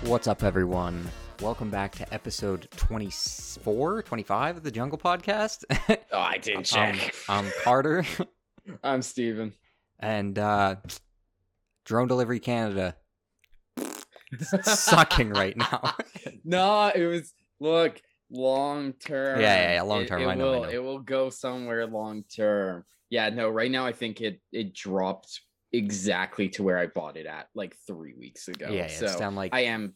What's up, everyone? Welcome back to episode 24, 25 of the Jungle Podcast. Oh, I didn't check. I'm Carter. I'm Steven. And Drone Delivery Canada sucking right now. No, it was, look, long term. Yeah, long term. I know. It will go somewhere long term. Yeah, no, right now I think it dropped exactly to where I bought it at like 3 weeks ago. Yeah, so it's down like I am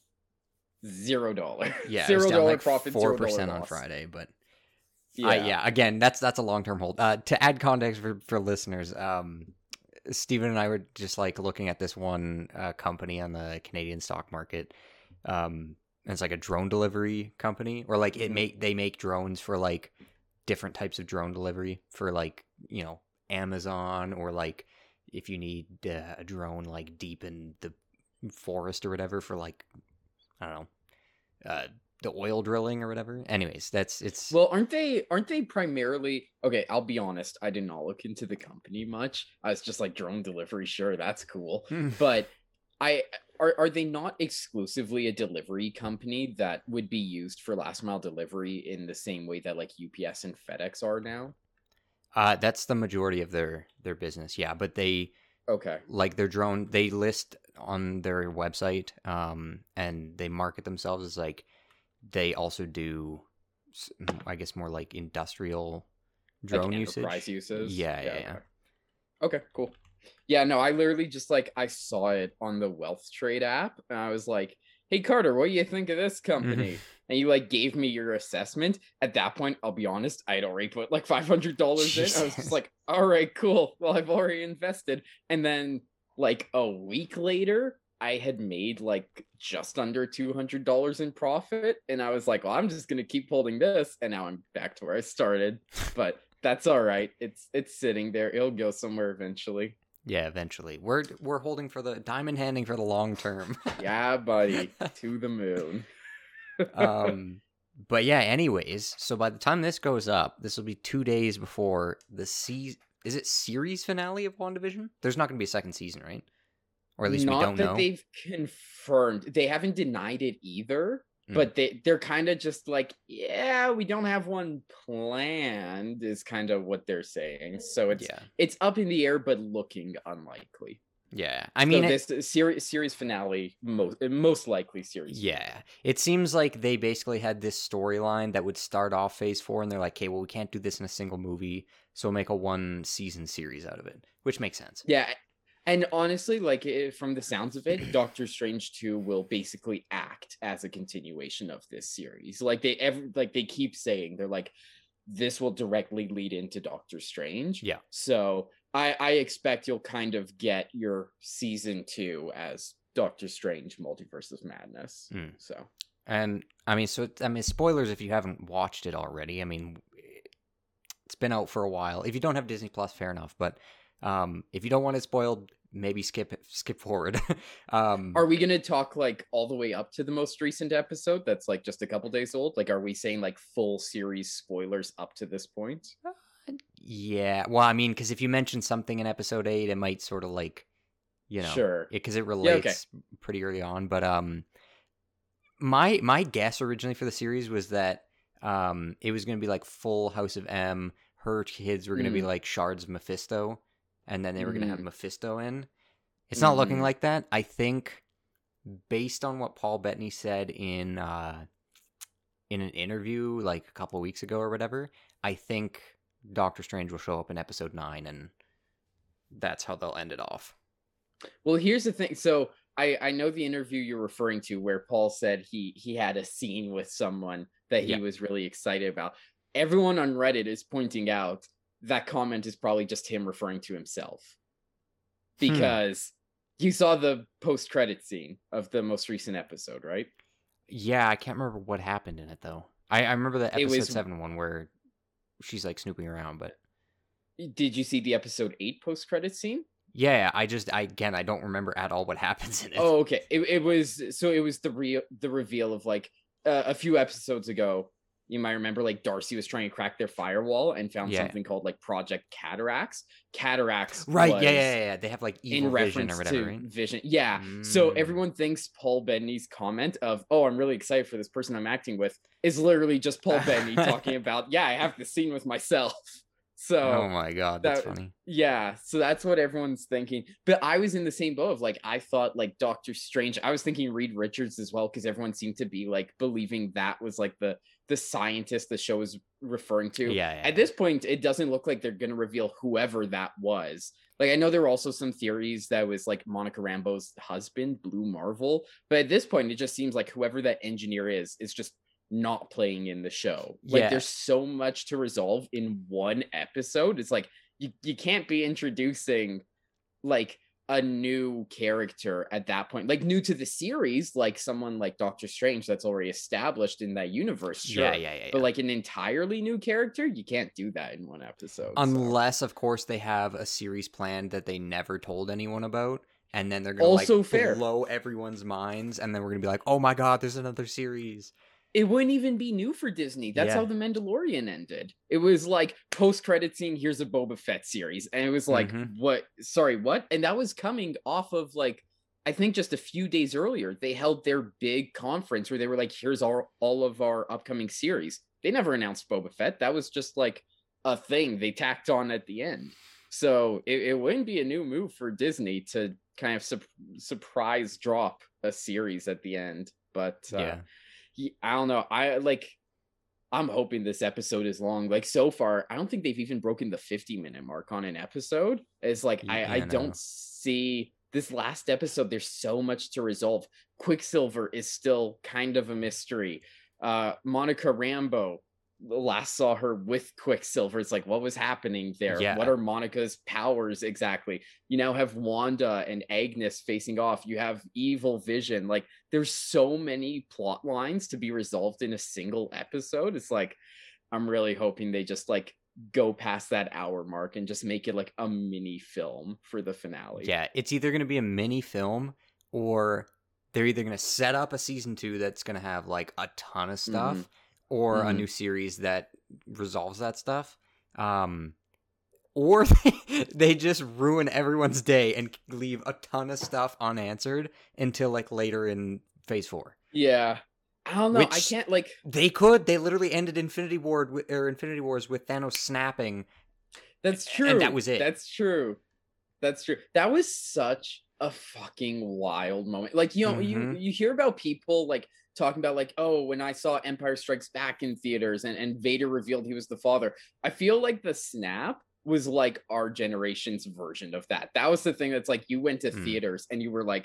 $0. Yeah, $0 like profit, 4% on loss. Friday, but yeah. Again, that's a long term hold. To add context for listeners, Steven and I were just like looking at this one company on the Canadian stock market. It's like a drone delivery company, or like they make drones for like different types of drone delivery for like, you know, Amazon, or like if you need a drone like deep in the forest or whatever for like, I don't know, the oil drilling or whatever. Anyways, it's Well, aren't they primarily, okay, I'll be honest, I did not look into the company much. I was just like, drone delivery, sure, that's cool. But are they not exclusively a delivery company that would be used for last mile delivery in the same way that like UPS and FedEx are now? That's the majority of their business, yeah. But they like their drone, they list on their website, and they market themselves as like they also do, I guess, more like industrial drone like usage. Enterprise uses. Yeah. Okay, cool. Yeah, no, I literally just like I saw it on the Wealth Trade app, and I was like, "Hey Carter, what do you think of this company?" And you like gave me your assessment. At that point, I'll be honest, I'd already put like $500 in. I was just like, "All right, cool. Well, I've already invested." And then like a week later, I had made like just under $200 in profit, and I was like, "Well, I'm just gonna keep holding this." And now I'm back to where I started. But that's all right. It's sitting there. It'll go somewhere eventually. Yeah, eventually. We're holding for the diamond handing for the long term. Yeah, buddy, to the moon. But yeah, anyways, so by the time this goes up, this will be 2 days before the is it series finale of WandaVision? There's not going to be a second season, right? Or at least we don't know. Not that they've confirmed. They haven't denied it either. But they're kind of just like, yeah, we don't have one planned, is kind of what they're saying. So it's up in the air, but looking unlikely. Yeah, I mean, so this series finale, most likely series. Yeah, it seems like they basically had this storyline that would start off Phase 4, and they're like, "Okay, well, we can't do this in a single movie, so we'll make a 1-season series out of it," which makes sense. Yeah. And honestly, like from the sounds of it, Doctor Strange 2 will basically act as a continuation of this series. Like they keep saying, they're like, this will directly lead into Doctor Strange. Yeah. So I expect you'll kind of get your season 2 as Doctor Strange Multiverse of Madness. So, and I mean, spoilers if you haven't watched it already. I mean, it's been out for a while. If you don't have Disney Plus, fair enough. But if you don't want it spoiled, maybe skip forward. Are we gonna talk like all the way up to the most recent episode that's like just a couple days old? Like, are we saying like full series spoilers up to this point? Yeah, well, I mean, because if you mention something in episode 8, it might sort of like, you know, sure, because it relates pretty early on. But my guess originally for the series was that it was going to be like full House of M. Her kids were going to be like shards of Mephisto, and then they were going to have Mephisto in. It's not looking like that. I think, based on what Paul Bettany said in an interview like a couple weeks ago or whatever, I think Doctor Strange will show up in episode 9, and that's how they'll end it off. Well, here's the thing. So I know the interview you're referring to where Paul said he had a scene with someone that he was really excited about. Everyone on Reddit is pointing out that comment is probably just him referring to himself. Because you saw the post-credit scene of the most recent episode, right? Yeah, I can't remember what happened in it, though. I remember the episode 7 one where she's like snooping around, but... Did you see the episode 8 post-credit scene? Yeah, I don't remember at all what happens in it. Oh, okay. It was the reveal of like a few episodes ago. you might remember like Darcy was trying to crack their firewall and found Yeah. something called like Project Cataracts. Cataracts Right. was Yeah. They have like in evil vision or reference whatever, to right? Vision. Yeah. So Mm. everyone thinks Paul Bettany's comment of, "Oh, I'm really excited for this person I'm acting with," is literally just Paul Bettany talking about, "Yeah, I have the scene with myself." Oh So my god, that's that funny. yeah, so that's what everyone's thinking. But I was in the same boat of like I thought like Doctor Strange. I was thinking Reed Richards as well because everyone seemed to be like believing that was like the scientist the show was referring to. Yeah. At this point, it doesn't look like they're gonna reveal whoever that was. Like I know there were also some theories that was like Monica Rambeau's husband, Blue Marvel, but at this point, it just seems like whoever that engineer is just not playing in the show. Like Yeah. there's so much to resolve in one episode. It's like you can't be introducing like a new character at that point, like new to the series, like someone like Doctor Strange that's already established in that universe. Sure. Yeah. But like an entirely new character, you can't do that in one episode. Unless, of course, they have a series planned that they never told anyone about, and then they're gonna Also like fair. blow everyone's minds, and then we're gonna be like, "Oh my god, there's another series." It wouldn't even be new for Disney. That's Yeah. how The Mandalorian ended. It was like post-credit scene, here's a Boba Fett series. And it was like, Mhm. what? Sorry, what? And that was coming off of like, I think just a few days earlier, they held their big conference where they were like, here's all of our upcoming series. They never announced Boba Fett. That was just like a thing they tacked on at the end. So it wouldn't be a new move for Disney to kind of surprise drop a series at the end. But Yeah. I don't know. I'm hoping this episode is long. Like so far, I don't think they've even broken the 50-minute mark on an episode. It's like I Yeah, no. don't see this last episode. There's so much to resolve. Quicksilver is still kind of a mystery. Monica Rambeau, last saw her with Quicksilver. It's like, what was happening there? Yeah. What are Monica's powers exactly? You now have Wanda and Agnes facing off. You have Evil Vision. Like, there's so many plot lines to be resolved in a single episode. It's like, I'm really hoping they just like go past that hour mark and just make it like a mini film for the finale. Yeah, it's either gonna be a mini film, or they're either gonna set up a season 2 that's gonna have like a ton of stuff, or a new series that resolves that stuff. Or they just ruin everyone's day and leave a ton of stuff unanswered until like later in phase 4. Yeah. I don't know. I Which can't like they literally ended Infinity Wars with Thanos snapping. That's true. And that was it. That's true. That was such a fucking wild moment. Like, you know, you hear about people like talking about like, oh, when I saw Empire Strikes Back in theaters and Vader revealed he was the father. I feel like the snap was like our generation's version of that. That was the thing that's like you went to theaters and you were like,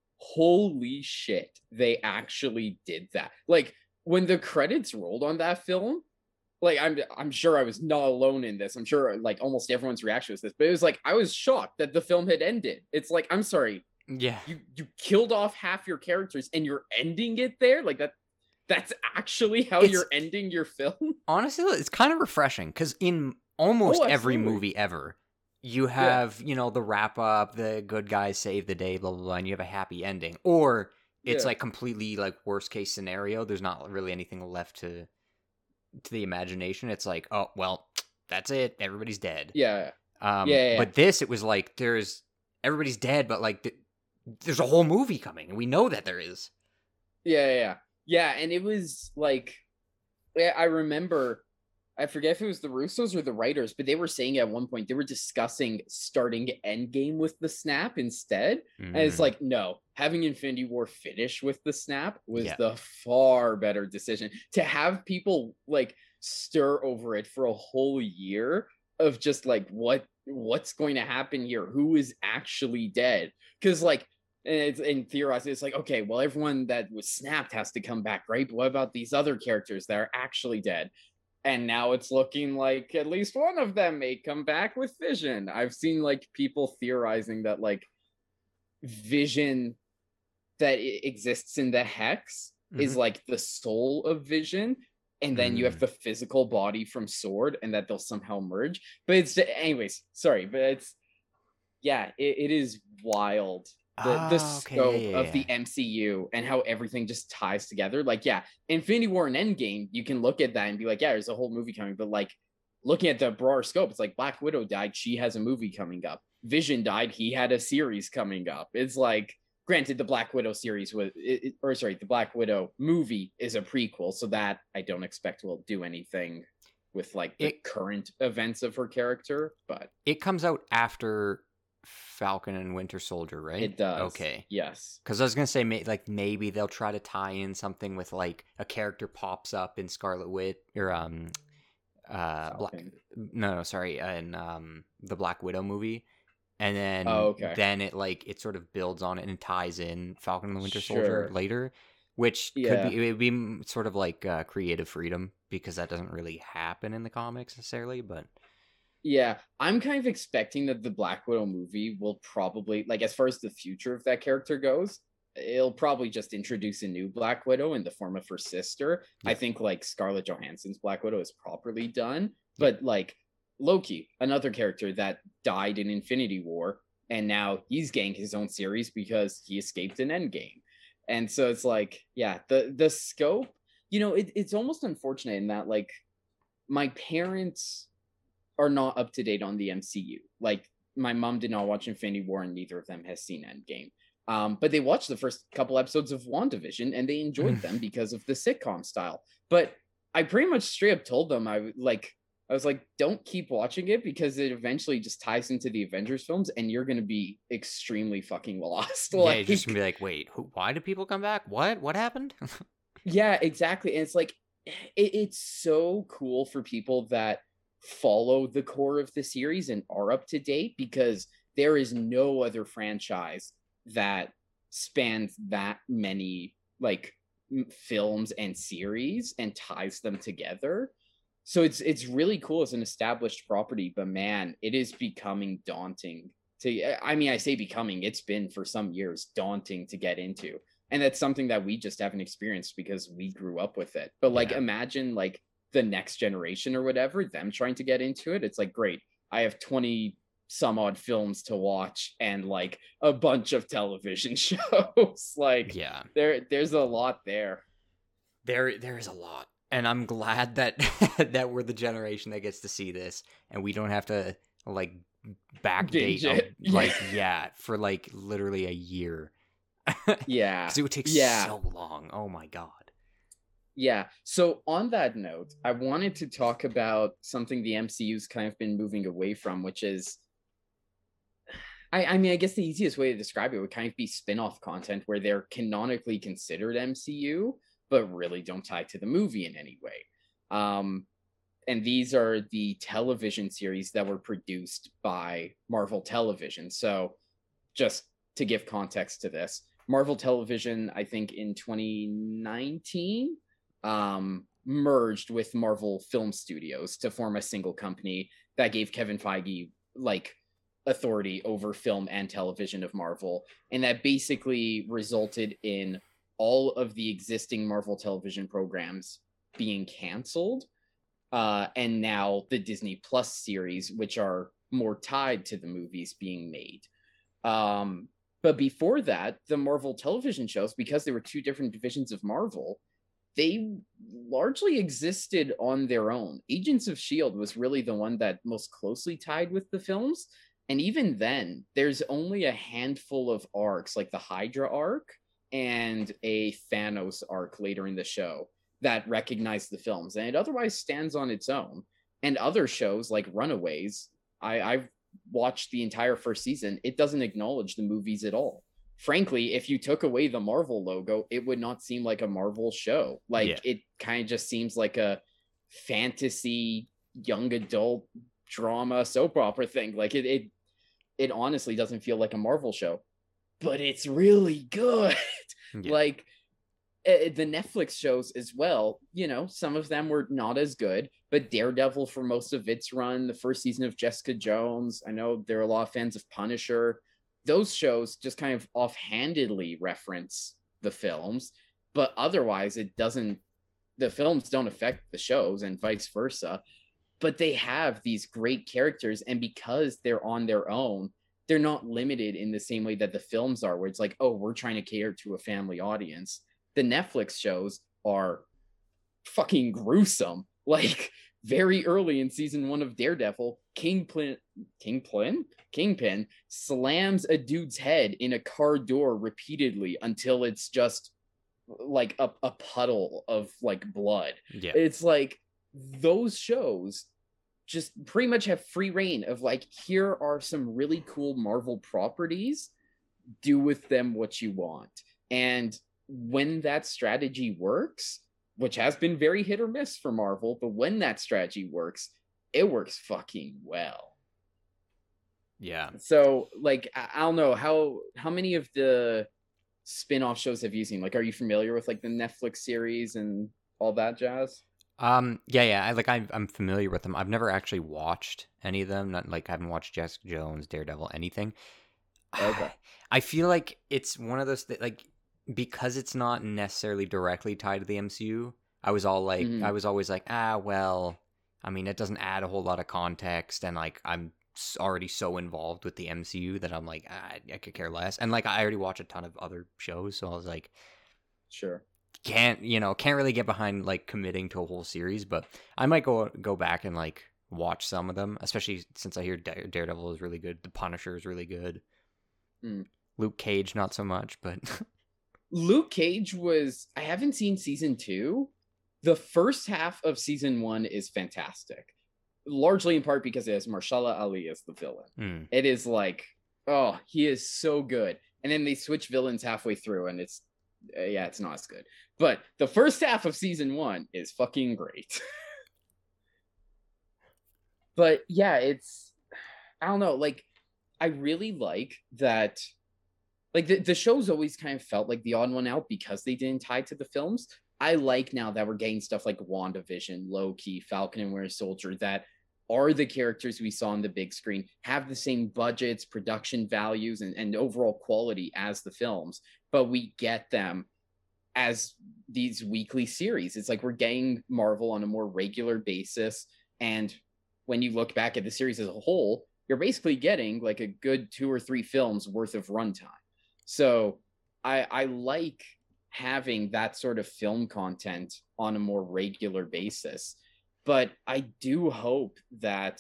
holy shit, they actually did that. Like when the credits rolled on that film, like I'm sure I was not alone in this. I'm sure like almost everyone's reaction was this, but it was like I was shocked that the film had ended. It's like, I'm sorry. Yeah. You killed off half your characters and you're ending it there? Like that's actually how you're ending your film? Honestly, it's kind of refreshing because in almost every movie ever, you have, you know, the wrap up, the good guys save the day, blah, blah, blah, and you have a happy ending. Or it's like completely like worst case scenario. There's not really anything left to the imagination. It's like, oh, well, that's it. Everybody's dead. Yeah. But this, it was like, everybody's dead, but like there's a whole movie coming and we know that there is. Yeah. And it was like, I remember, I forget if it was the Russos or the writers, but they were saying at one point they were discussing starting Endgame with the snap instead. And it's like, no, having Infinity War finish with the snap was the far better decision. To have people like stir over it for a whole year of just like what's going to happen here? Who is actually dead? Because like, and theorizing, it's like, okay, well, everyone that was snapped has to come back, right? But what about these other characters that are actually dead? And now it's looking like at least one of them may come back with Vision. I've seen like people theorizing that like Vision that exists in the Hex is like the soul of Vision. And then you have the physical body from Sword and that they'll somehow merge. But it's anyways, sorry, but it's, yeah, it is wild The Oh, okay. scope Yeah, of yeah, the yeah. MCU and how everything just ties together. Like, yeah, Infinity War and Endgame, you can look at that and be like, yeah, there's a whole movie coming. But like looking at the broader scope, it's like Black Widow died, she has a movie coming up. Vision died, he had a series coming up. It's like, granted, the Black Widow series was, or sorry, the Black Widow movie is a prequel, so that I don't expect will do anything with like the It current events of her character, but it comes out after Falcon and Winter Soldier, right? it does. Okay. Yes. Because I was gonna say, like maybe they'll try to tie in something with like a character pops up in Scarlet Witch or Black. Falcon. No, sorry, in the Black Widow movie, and Oh, then okay. it sort of builds on it and ties in Falcon and the Winter Soldier Sure. later, which could Yeah. be it would be sort of like creative freedom because that doesn't really happen in the comics necessarily, but Yeah. I'm kind of expecting that the Black Widow movie will probably, like, as far as the future of that character goes, it'll probably just introduce a new Black Widow in the form of her sister. I yeah, think, like, Scarlett Johansson's Black Widow is properly done, yeah, but, like, Loki, another character that died in Infinity War, and now he's getting his own series because he escaped an Endgame. And so it's like, yeah, the scope, it's almost unfortunate in that, like, my parents are not up to date on the MCU. Like, my mom did not watch Infinity War, and neither of them has seen Endgame. But they watched the first couple episodes of WandaVision and they enjoyed them because of the sitcom style. But I pretty much straight up told them I was like, don't keep watching it because it eventually just ties into the Avengers films and you're gonna be extremely fucking lost. yeah. You're just gonna Like, be like, wait, why do people come back? What happened? yeah, exactly. And it's like it's so cool for people that follow the core of the series and are up to date because there is no other franchise that spans that many like films and series and ties them together. So it's really cool as an established property, but man, it is becoming daunting to, I mean, I say becoming, it's been for some years daunting to get into. And that's something that we just haven't experienced because we grew up with it. But like Yeah. imagine like the next generation or whatever, them trying to get into it. It's like, great, I have 20 some odd films to watch and like a bunch of television shows. Like Yeah. there's a lot there. There is a lot. And I'm glad that that we're the generation that gets to see this and we don't have to like backdate Binge it. like yeah, for like literally a year. Yeah. Cuz it would take Yeah. so long. Oh my god. Yeah. So on that note, I wanted to talk about something the MCU's kind of been moving away from, which is I mean, I guess the easiest way to describe it would kind of be spin-off content where they're canonically considered MCU, but really don't tie to the movie in any way. Um, and these are the television series that were produced by Marvel Television. So just to give context to this, Marvel Television, I think in 2019, merged with Marvel Film Studios to form a single company that gave Kevin Feige like authority over film and television of Marvel. And that basically resulted in all of the existing Marvel television programs being canceled. And now the Disney Plus series, which are more tied to the movies being made. But before that, the Marvel television shows, because there were two different divisions of Marvel, they largely existed on their own. Agents of S.H.I.E.L.D. was really the one that most closely tied with the films. And even then, there's only a handful of arcs, like the Hydra arc and a Thanos arc later in the show, that recognize the films. And it otherwise stands on its own. And other shows like Runaways, I've watched the entire first season, it doesn't acknowledge the movies at all. Frankly, if you took away the Marvel logo, it would not seem like a Marvel show. Yeah. Like it kind of just seems like a fantasy young adult drama soap opera thing. Like it honestly doesn't feel like a Marvel show, but it's really good. Yeah. Like the Netflix shows as well, some of them were not as good, but Daredevil for most of its run, the first season of Jessica Jones, I know there are a lot of fans of Punisher. Those shows just kind of offhandedly reference the films, but otherwise the films don't affect the shows and vice versa. But they have these great characters, and because they're on their own, they're not limited in the same way that the films are, where it's like, oh, we're trying to cater to a family audience. The Netflix shows are fucking gruesome. Like very early in season 1 of Daredevil, Kingpin slams a dude's head in a car door repeatedly until it's just like a puddle of like blood. Yeah. It's like those shows just pretty much have free reign of like, here are some really cool Marvel properties, do with them what you want. And when that strategy works, which has been very hit or miss for Marvel, but when that strategy works, it works fucking well. Yeah. So like, I don't know, how many of the spin-off shows have you seen? Like, are you familiar with like the Netflix series and all that jazz? Yeah. I'm familiar with them. I've never actually watched any of them. Not like I haven't watched Jessica Jones, Daredevil, anything. Okay. I feel like it's one of those like, because it's not necessarily directly tied to the MCU. I was always like, well, I mean, it doesn't add a whole lot of context, and like I'm already so involved with the MCU that I'm like, I could care less. And like I already watch a ton of other shows, so I was like, Sure. can't really get behind like committing to a whole series, but I might go back and like watch some of them, especially since I hear Daredevil is really good, The Punisher is really good, Luke Cage not so much, but Luke Cage I haven't seen season 2. The first half of season 1 is fantastic, largely in part because it has Marshala Ali as the villain. It is like, oh, he is so good. And then they switch villains halfway through, and it's not as good. But the first half of season 1 is fucking great. But yeah, I don't know, like, I really like that. Like the show's always kind of felt like the odd one out because they didn't tie to the films. I like now that we're getting stuff like WandaVision, Loki, Falcon and Winter Soldier that are the characters we saw on the big screen, have the same budgets, production values, and overall quality as the films, but we get them as these weekly series. It's like we're getting Marvel on a more regular basis. And when you look back at the series as a whole, you're basically getting like a good 2 or 3 films worth of runtime. So I like having that sort of film content on a more regular basis. But I do hope that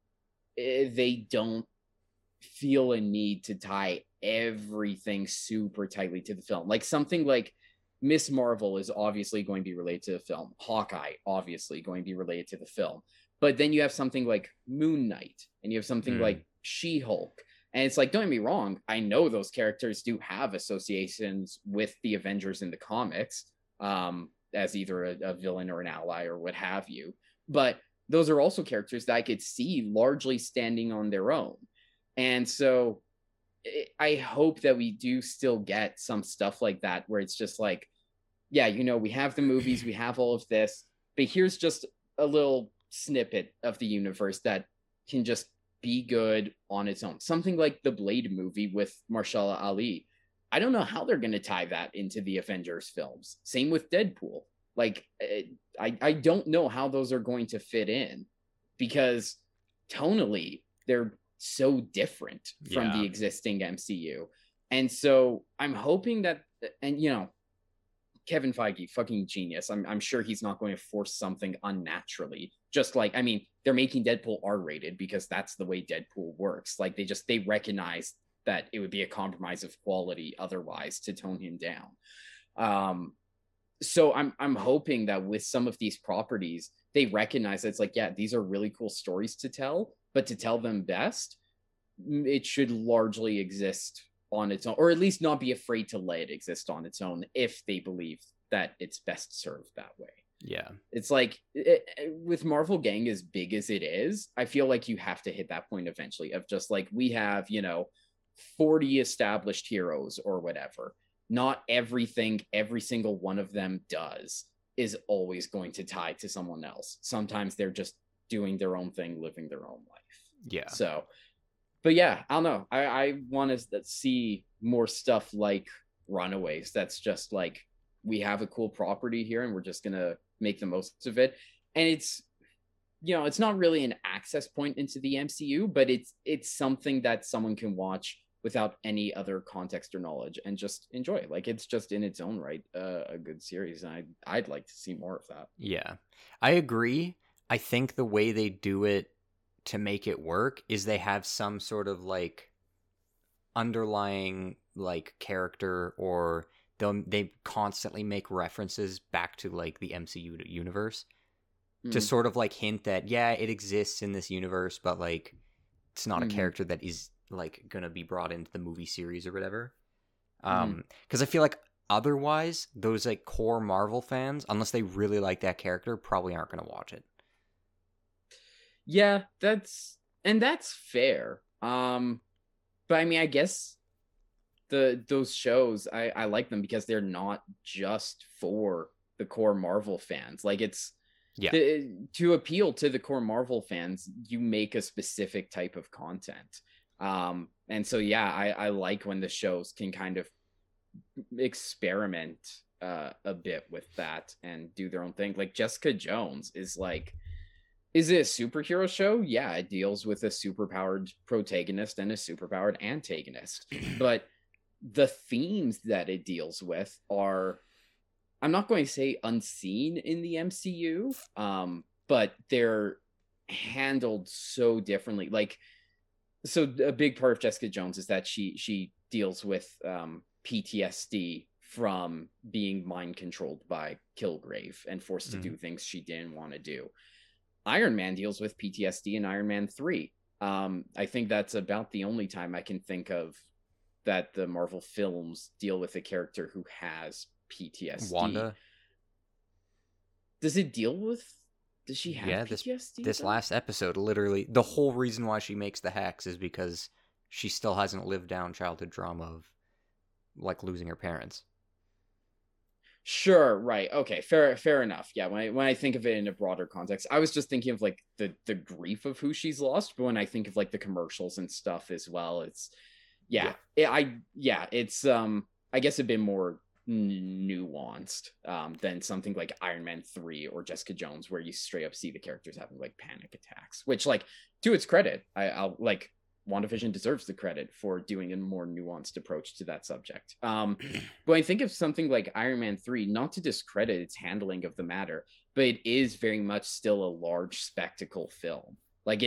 they don't feel a need to tie everything super tightly to the film. Like something like Miss Marvel is obviously going to be related to the film. Hawkeye, obviously going to be related to the film. But then you have something like Moon Knight, and you have something like She-Hulk. And it's like, don't get me wrong, I know those characters do have associations with the Avengers in the comics, as either a villain or an ally or what have you. But those are also characters that I could see largely standing on their own. And so I hope that we do still get some stuff like that, where it's just like, yeah, we have the movies, we have all of this, but here's just a little snippet of the universe that can just be good on its own. Something like the Blade movie with Marshala Ali. I don't know how they're going to tie that into the Avengers films. Same with Deadpool. Like, I don't know how those are going to fit in, because tonally they're so different from the existing MCU. And so I'm hoping that, and Kevin Feige, fucking genius. I'm sure he's not going to force something unnaturally. Just like, I mean, they're making Deadpool R-rated because that's the way Deadpool works. Like they recognize that it would be a compromise of quality otherwise to tone him down. So I'm hoping that with some of these properties, they recognize that it's like, yeah, these are really cool stories to tell, but to tell them best, it should largely exist on its own, or at least not be afraid to let it exist on its own if they believe that it's best served that way. Yeah. It's like with Marvel Gang as big as it is, I feel like you have to hit that point eventually of just like, we have, 40 established heroes or whatever. Not everything every single one of them does is always going to tie to someone else. Sometimes they're just doing their own thing, living their own life. Yeah. So, but yeah, I don't know. I want to see more stuff like Runaways. That's just like, we have a cool property here and we're just going to make the most of it. And it's not really an access point into the MCU, but it's something that someone can watch without any other context or knowledge and just enjoy. Like, it's just in its own right a good series, and I'd like to see more of that. Yeah, I agree. I think the way they do it to make it work is they have some sort of like underlying like character, or they constantly make references back to like the MCU universe to sort of like hint that, yeah, it exists in this universe, but like it's not a character that is like gonna be brought into the movie series or whatever. Because I feel like otherwise those like core Marvel fans, unless they really like that character, probably aren't gonna watch it. Yeah, that's fair. But I mean, I guess those shows, I like them because they're not just for the core Marvel fans. Like, it's to appeal to the core Marvel fans, you make a specific type of content. And so yeah, I like when the shows can kind of experiment a bit with that and do their own thing. Like, Jessica Jones is like, is it a superhero show? Yeah, it deals with a superpowered protagonist and a superpowered antagonist. But the themes that it deals with are, I'm not going to say unseen in the MCU, but they're handled so differently. Like, so a big part of Jessica Jones is that she deals with PTSD from being mind controlled by Kilgrave and forced to do things she didn't want to do. Iron Man deals with PTSD in Iron Man 3. I think that's about the only time I can think of that the Marvel films deal with a character who has PTSD. Wanda? Does she have PTSD? This last episode, literally, the whole reason why she makes the hex is because she still hasn't lived down childhood trauma of, like, losing her parents. Sure, right. Okay, fair enough. Yeah, when I think of it in a broader context, I was just thinking of like the grief of who she's lost, but when I think of like the commercials and stuff as well, it's it's I guess a bit more nuanced than something like Iron Man 3 or Jessica Jones, where you straight up see the characters having like panic attacks, which, like, to its credit, I'll like, WandaVision deserves the credit for doing a more nuanced approach to that subject. But I think of something like Iron Man 3, not to discredit its handling of the matter, but it is very much still a large spectacle film.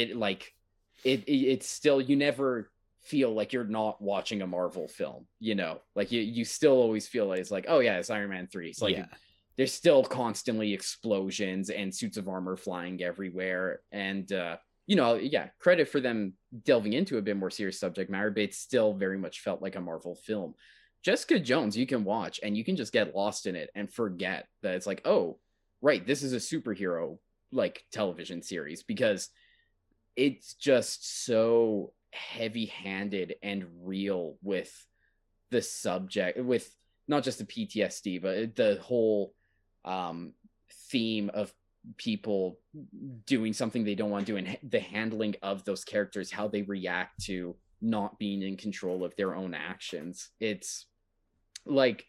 It's still, you never feel like you're not watching a Marvel film, like you still always feel like it's like, oh yeah, it's Iron Man 3. It's like, there's still constantly explosions and suits of armor flying everywhere. And, credit for them delving into a bit more serious subject matter, but it still very much felt like a Marvel film. Jessica Jones, you can watch and you can just get lost in it and forget that it's like, oh, right, this is a superhero like television series, because it's just so heavy-handed and real with the subject, with not just the PTSD, but the whole theme of people doing something they don't want to do, and the handling of those characters, how they react to not being in control of their own actions. It's like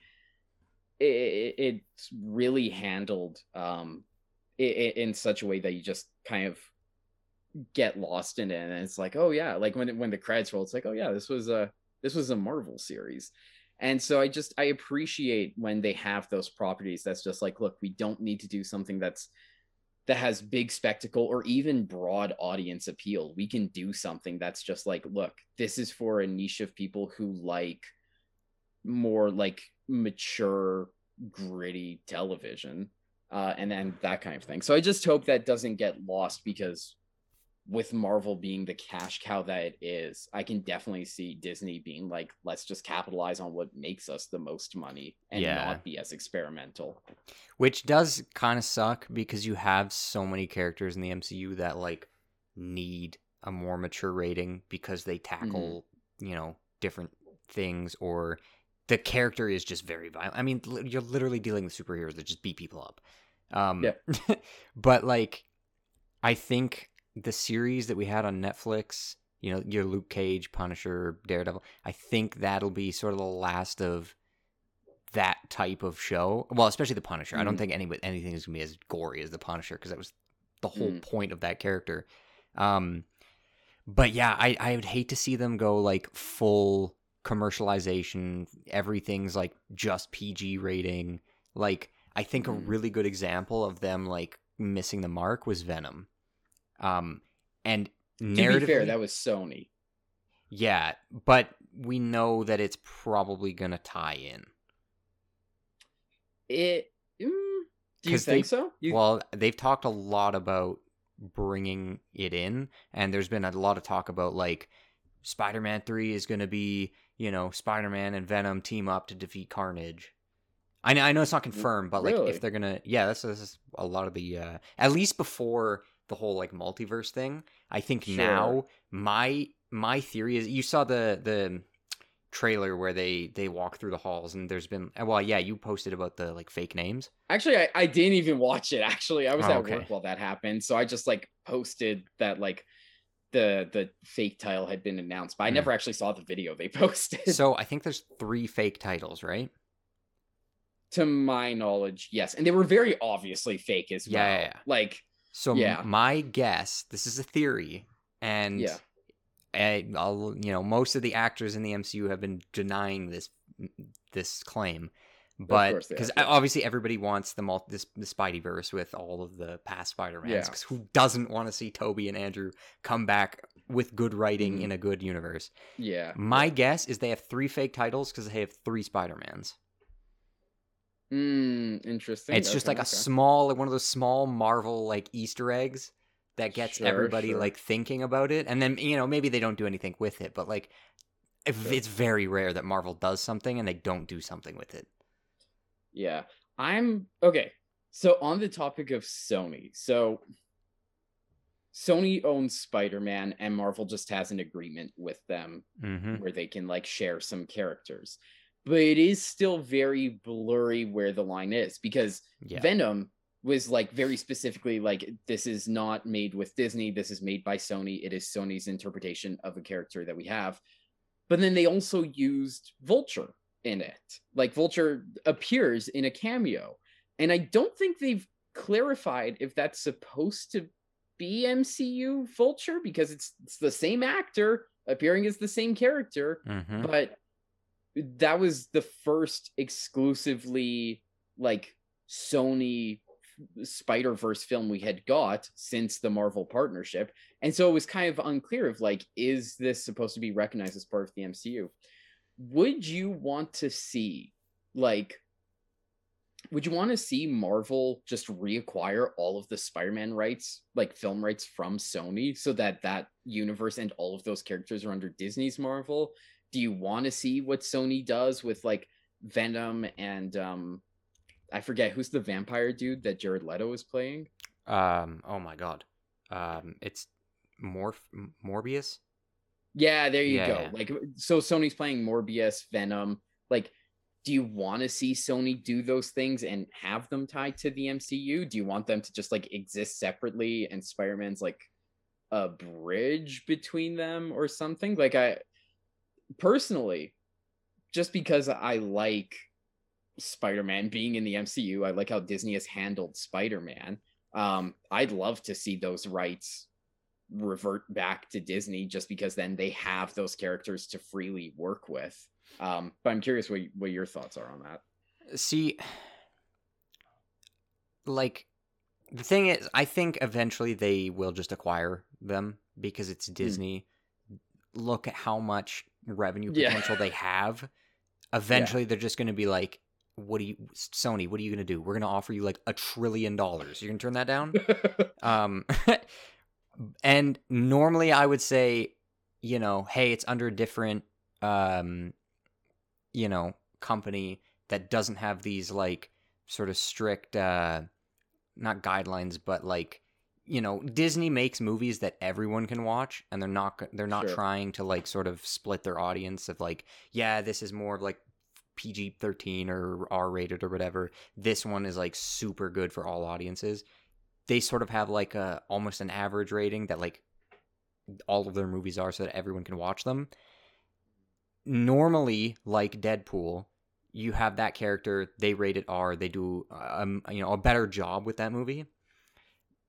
it's really handled in such a way that you just kind of get lost in it, and it's like, oh yeah, like when the credits roll, it's like, oh yeah, this was a Marvel series. And so I appreciate when they have those properties that's just like, look, we don't need to do something that has big spectacle or even broad audience appeal. We can do something that's just like, look, this is for a niche of people who like more like mature, gritty television, and then that kind of thing. So I just hope that doesn't get lost, because with Marvel being the cash cow that it is, I can definitely see Disney being like, let's just capitalize on what makes us the most money and not be as experimental. Which does kind of suck, because you have so many characters in the MCU that like need a more mature rating because they tackle, different things, or the character is just very violent. I mean, you're literally dealing with superheroes that just beat people up. But like, I think the series that we had on Netflix, your Luke Cage, Punisher, Daredevil, I think that'll be sort of the last of that type of show. Well, especially the Punisher. I don't think anything is going to be as gory as the Punisher, because that was the whole point of that character. But yeah, I would hate to see them go like full commercialization. Everything's like just PG rating. Like, I think a really good example of them like missing the mark was Venom. And narratively, to be fair, that was Sony. Yeah, but we know that it's probably gonna tie in. Do you think so? Well, they've talked a lot about bringing it in, and there's been a lot of talk about like Spider-Man 3 is going to be, Spider-Man and Venom team up to defeat Carnage. I know it's not confirmed, but like Really? if they're gonna, this is a lot of the at least before the whole like multiverse thing. I think now my theory is, you saw the trailer where they walk through the halls, and there's been, you posted about the like fake names. Actually, I didn't even watch it. Actually, I was at work while that happened, so I just like posted that like the fake title had been announced, but I never actually saw the video they posted. So I think there's 3 fake titles, right? To my knowledge, yes, and they were very obviously fake as well. Yeah. Like, so my guess, this is a theory, and most of the actors in the MCU have been denying this claim, but because obviously everybody wants the Spideyverse with all of the past Spider-Mans, because who doesn't want to see Tobey and Andrew come back with good writing in a good universe? My guess is they have 3 fake titles because they have 3 Spider-Mans. Interesting. It's just like a small, like one of those small Marvel like Easter eggs that gets everybody like thinking about it, and then maybe they don't do anything with it, but like it's very rare that Marvel does something and they don't do something with it. I'm okay. So on the topic of Sony, so Sony owns Spider-Man, and Marvel just has an agreement with them where they can like share some characters. But it is still very blurry where the line is, because Venom was like very specifically like, this is not made with Disney, this is made by Sony, it is Sony's interpretation of a character that we have. But then they also used Vulture in it. Like, Vulture appears in a cameo, and I don't think they've clarified if that's supposed to be MCU Vulture, because it's the same actor appearing as the same character, but that was the first exclusively like Sony Spider-Verse film we had got since the Marvel partnership, and so it was kind of unclear of like, is this supposed to be recognized as part of the MCU? Would you want to see Marvel just reacquire all of the Spider-Man rights, like film rights, from Sony, so that universe and all of those characters are under Disney's Marvel? Do you want to see what Sony does with like Venom and I forget who's the vampire dude that Jared Leto is playing? Oh my god. It's Morbius? Yeah, there you go. Yeah. Like, so Sony's playing Morbius, Venom. Like, do you want to see Sony do those things and have them tied to the MCU? Do you want them to just like exist separately and Spider-Man's like a bridge between them or something? Like, I personally, just because I like Spider-Man being in the MCU, I like how Disney has handled Spider-Man. I'd love to see those rights revert back to Disney, just because then they have those characters to freely work with. But I'm curious what your thoughts are on that. See, like, the thing is, I think eventually they will just acquire them because it's Disney. Look at how much revenue potential they have. Eventually they're just going to be like, Sony, what are you going to do? We're going to offer you like $1 trillion. You're going to turn that down? And normally I would say, hey, it's under a different, company that doesn't have these like sort of strict, not guidelines, but like, Disney makes movies that everyone can watch, and they're not trying to like sort of split their audience of like, this is more of like PG-13 or R-rated or whatever. This one is like super good for all audiences. They sort of have like almost an average rating that like all of their movies are, so that everyone can watch them. Normally, like Deadpool, you have that character, they rate it R, they do a better job with that movie.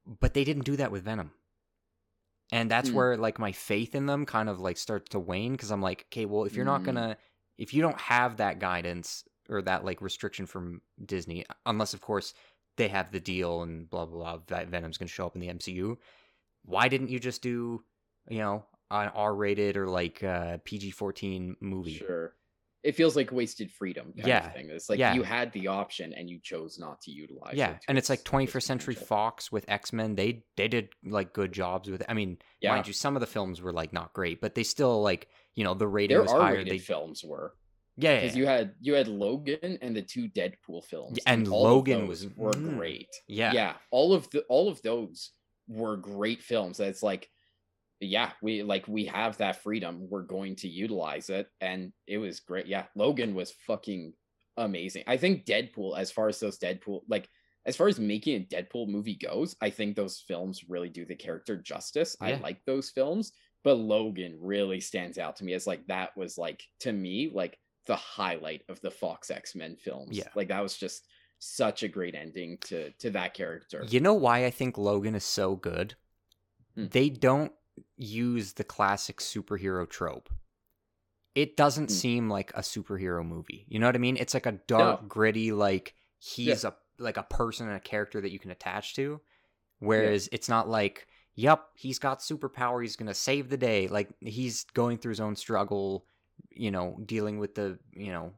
but they didn't do that with Venom. And that's where like my faith in them kind of like starts to wane, because I'm like, okay, well, if you're not gonna, if you don't have that guidance or that like restriction from Disney, unless of course they have the deal and blah blah blah that Venom's gonna show up in the MCU, why didn't you just do, you know, an R-rated or like PG-14 movie? Sure. It feels like wasted freedom kind Yeah, of thing. It's like yeah. you had the option and you chose not to utilize Yeah, it. and it's like To its 21st Century potential. Fox with X-Men. They did like good jobs with it. I mean, Yeah. mind you, some of the films were like not great, but they still like, you know, the rating Their was higher. R-rated films were. Yeah, Because you had Logan and the 2 Deadpool films, and all Logan of those was were great. Yeah. Yeah, all of those were great films. It's like, yeah, we have that freedom. We're going to utilize it, and it was great. Yeah, Logan was fucking amazing. I think Deadpool, as far as those Deadpool, like as far as making a Deadpool movie goes, I think those films really do the character justice. I Yeah. like those films, but Logan really stands out to me as like that was like to me like the highlight of the Fox X-Men films. Yeah. Like that was just such a great ending to that character. You know why I think Logan is so good? They don't use the classic superhero trope. It doesn't seem like a superhero movie. You know what I mean? It's like a dark, gritty, like he's a person and a character that you can attach to. Whereas it's not like, yep, he's got superpower, he's gonna save the day. Like he's going through his own struggle, you know, dealing with the, you know,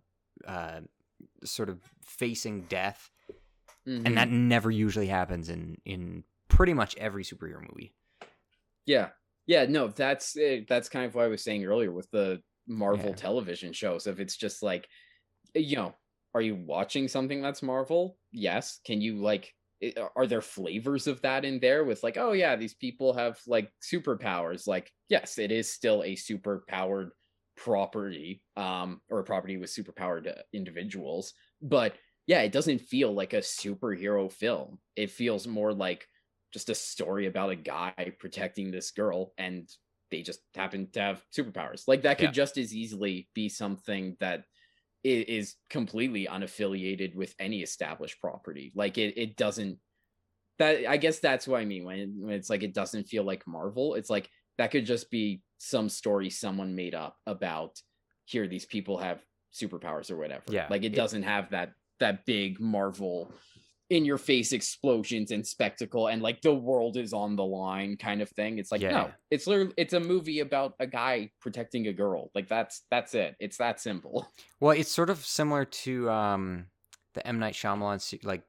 sort of facing death. And that never usually happens in pretty much every superhero movie. Yeah. Yeah, no, that's kind of what I was saying earlier with the Marvel television shows. If it's just like, you know, are you watching something that's Marvel? Yes. Can you like, are there flavors of that in there with like, oh yeah, these people have like superpowers? Like, yes, it is still a super powered property, or a property with superpowered individuals, but yeah, it doesn't feel like a superhero film. It feels more like just a story about a guy protecting this girl, and they just happen to have superpowers. Like that could just as easily be something that is completely unaffiliated with any established property. Like it doesn't. That, I guess that's what I mean when it's like it doesn't feel like Marvel. It's like that could just be some story someone made up about, here these people have superpowers or whatever. Yeah, like it doesn't have that big Marvel in your face explosions and spectacle and like the world is on the line kind of thing. It's like, no, it's literally, it's a movie about a guy protecting a girl. Like that's it. It's that simple. Well, it's sort of similar to the M. Night Shyamalan like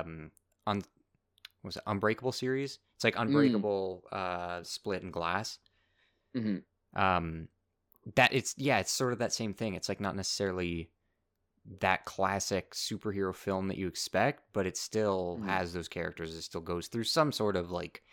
was it Unbreakable series? It's like Unbreakable, Split, and Glass. That it's sort of that same thing. It's like not necessarily that classic superhero film that you expect, but it still has those characters. It still goes through some sort of like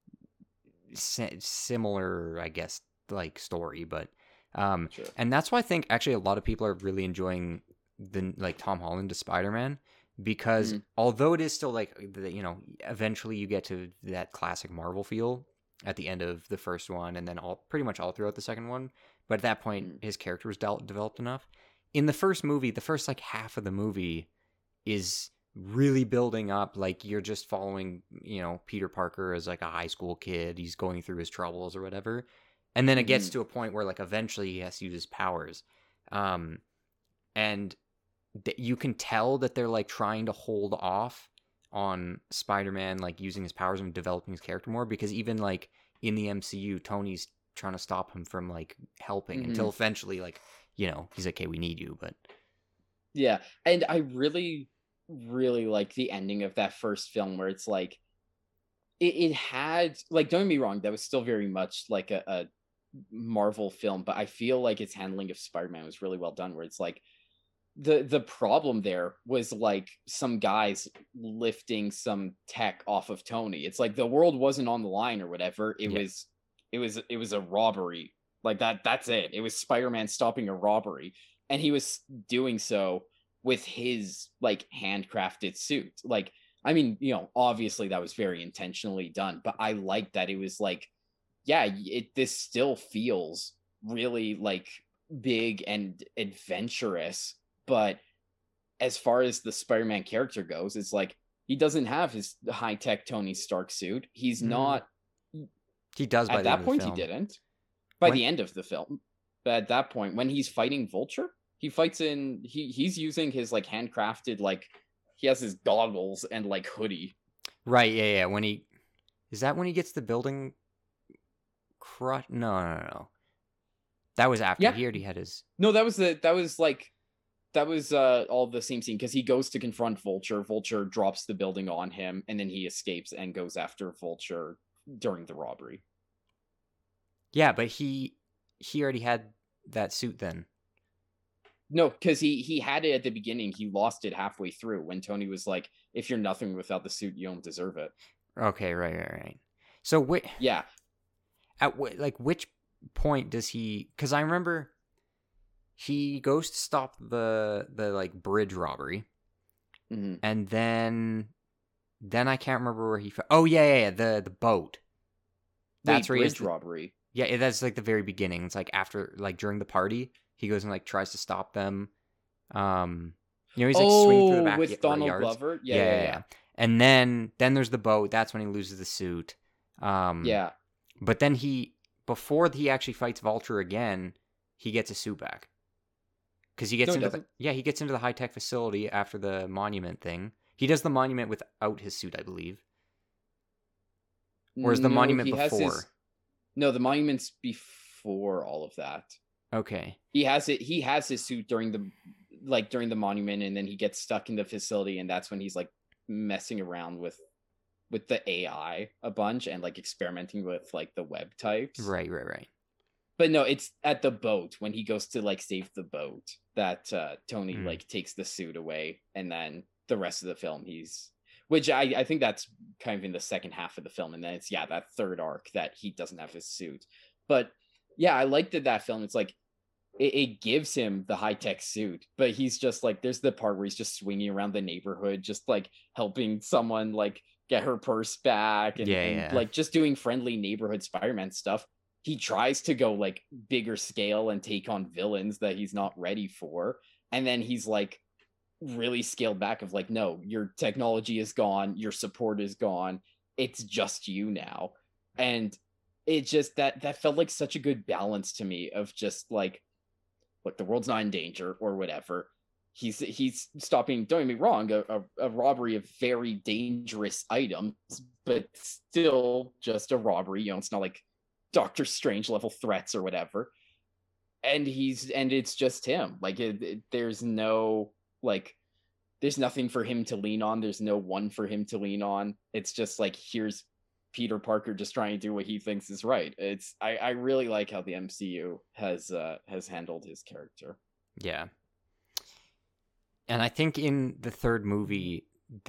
similar, I guess, like story. But and that's why I think actually a lot of people are really enjoying the like Tom Holland to Spider-Man, because although it is still like, you know, eventually you get to that classic Marvel feel at the end of the first one, and then pretty much all throughout the second one. But at that point, his character was developed enough. In the first movie, the first like half of the movie is really building up. Like you're just following, you know, Peter Parker as like a high school kid. He's going through his troubles or whatever. And then it gets to a point where like eventually he has to use his powers. And you can tell that they're like trying to hold off on Spider-Man like using his powers and developing his character more, because even like in the MCU, Tony's trying to stop him from like helping until eventually like, you know, he's like, okay, we need you. But yeah, and I really like the ending of that first film where it's like it had like, don't get me wrong, that was still very much like a Marvel film, but I feel like its handling of Spider-Man was really well done, where it's like the problem there was like some guys lifting some tech off of Tony. It's like the world wasn't on the line or whatever. It was a robbery. Like that's it. It was Spider-Man stopping a robbery, and he was doing so with his like handcrafted suit. Like, I mean, you know, obviously that was very intentionally done, but I like that it was like, yeah, this still feels really like big and adventurous, but as far as the Spider-Man character goes, it's like, he doesn't have his high-tech Tony Stark suit. He's not. He does by At the end that of the point, he film. didn't. By When- the end of the film, but at that point, when he's fighting Vulture, he fights in. He's using his like handcrafted like. He has his goggles and like hoodie. Right, yeah. When he is that when he gets the building crushed? No. That was after. Yeah. He already had his. No, that was all the same scene because he goes to confront Vulture. Vulture drops the building on him, and then he escapes and goes after Vulture during the robbery. Yeah, but he already had that suit then. No, because he had it at the beginning. He lost it halfway through when Tony was like, "If you're nothing without the suit, you don't deserve it." Okay, right. So Yeah. at which point does he? Because I remember he goes to stop the like bridge robbery, Mm-hmm. and then I can't remember where he. Oh yeah, the boat. That's where he has bridge robbery. Yeah, that's like the very beginning. It's like after, like during the party, he goes and like tries to stop them. He's like swinging through the back with Donald yards. Glover. Yeah. And then there's the boat. That's when he loses the suit. Yeah. But then before he actually fights Vulture again, he gets his suit back. Because he gets he gets into the high tech facility after the monument thing. He does the monument without his suit, I believe. Or is the monument before? No, the monument's before all of that. Okay. He has his suit during the monument, and then he gets stuck in the facility, and that's when he's like messing around with the AI a bunch and like experimenting with like the web types. Right. But no, it's at the boat when he goes to like save the boat that Tony like takes the suit away, and then the rest of the film which I think that's kind of in the second half of the film, and then it's that third arc that he doesn't have his suit. But yeah, I liked that film. It's like it gives him the high-tech suit, but he's just like, there's the part where he's just swinging around the neighborhood, just like helping someone like get her purse back and like just doing friendly neighborhood Spider-Man stuff. He tries to go like bigger scale and take on villains that he's not ready for, and then he's like really scaled back of like, no, your technology is gone, your support is gone, it's just you now. And it just that felt like such a good balance to me of just like, look, the world's not in danger or whatever. He's stopping, don't get me wrong, a robbery of very dangerous items, but still just a robbery. It's not like Doctor Strange level threats or whatever. And it's just him. Like there's no like, there's nothing for him to lean on. There's no one for him to lean on. It's just like, here's Peter Parker just trying to do what he thinks is right. I really like how the MCU has handled his character. Yeah. And I think in the third movie,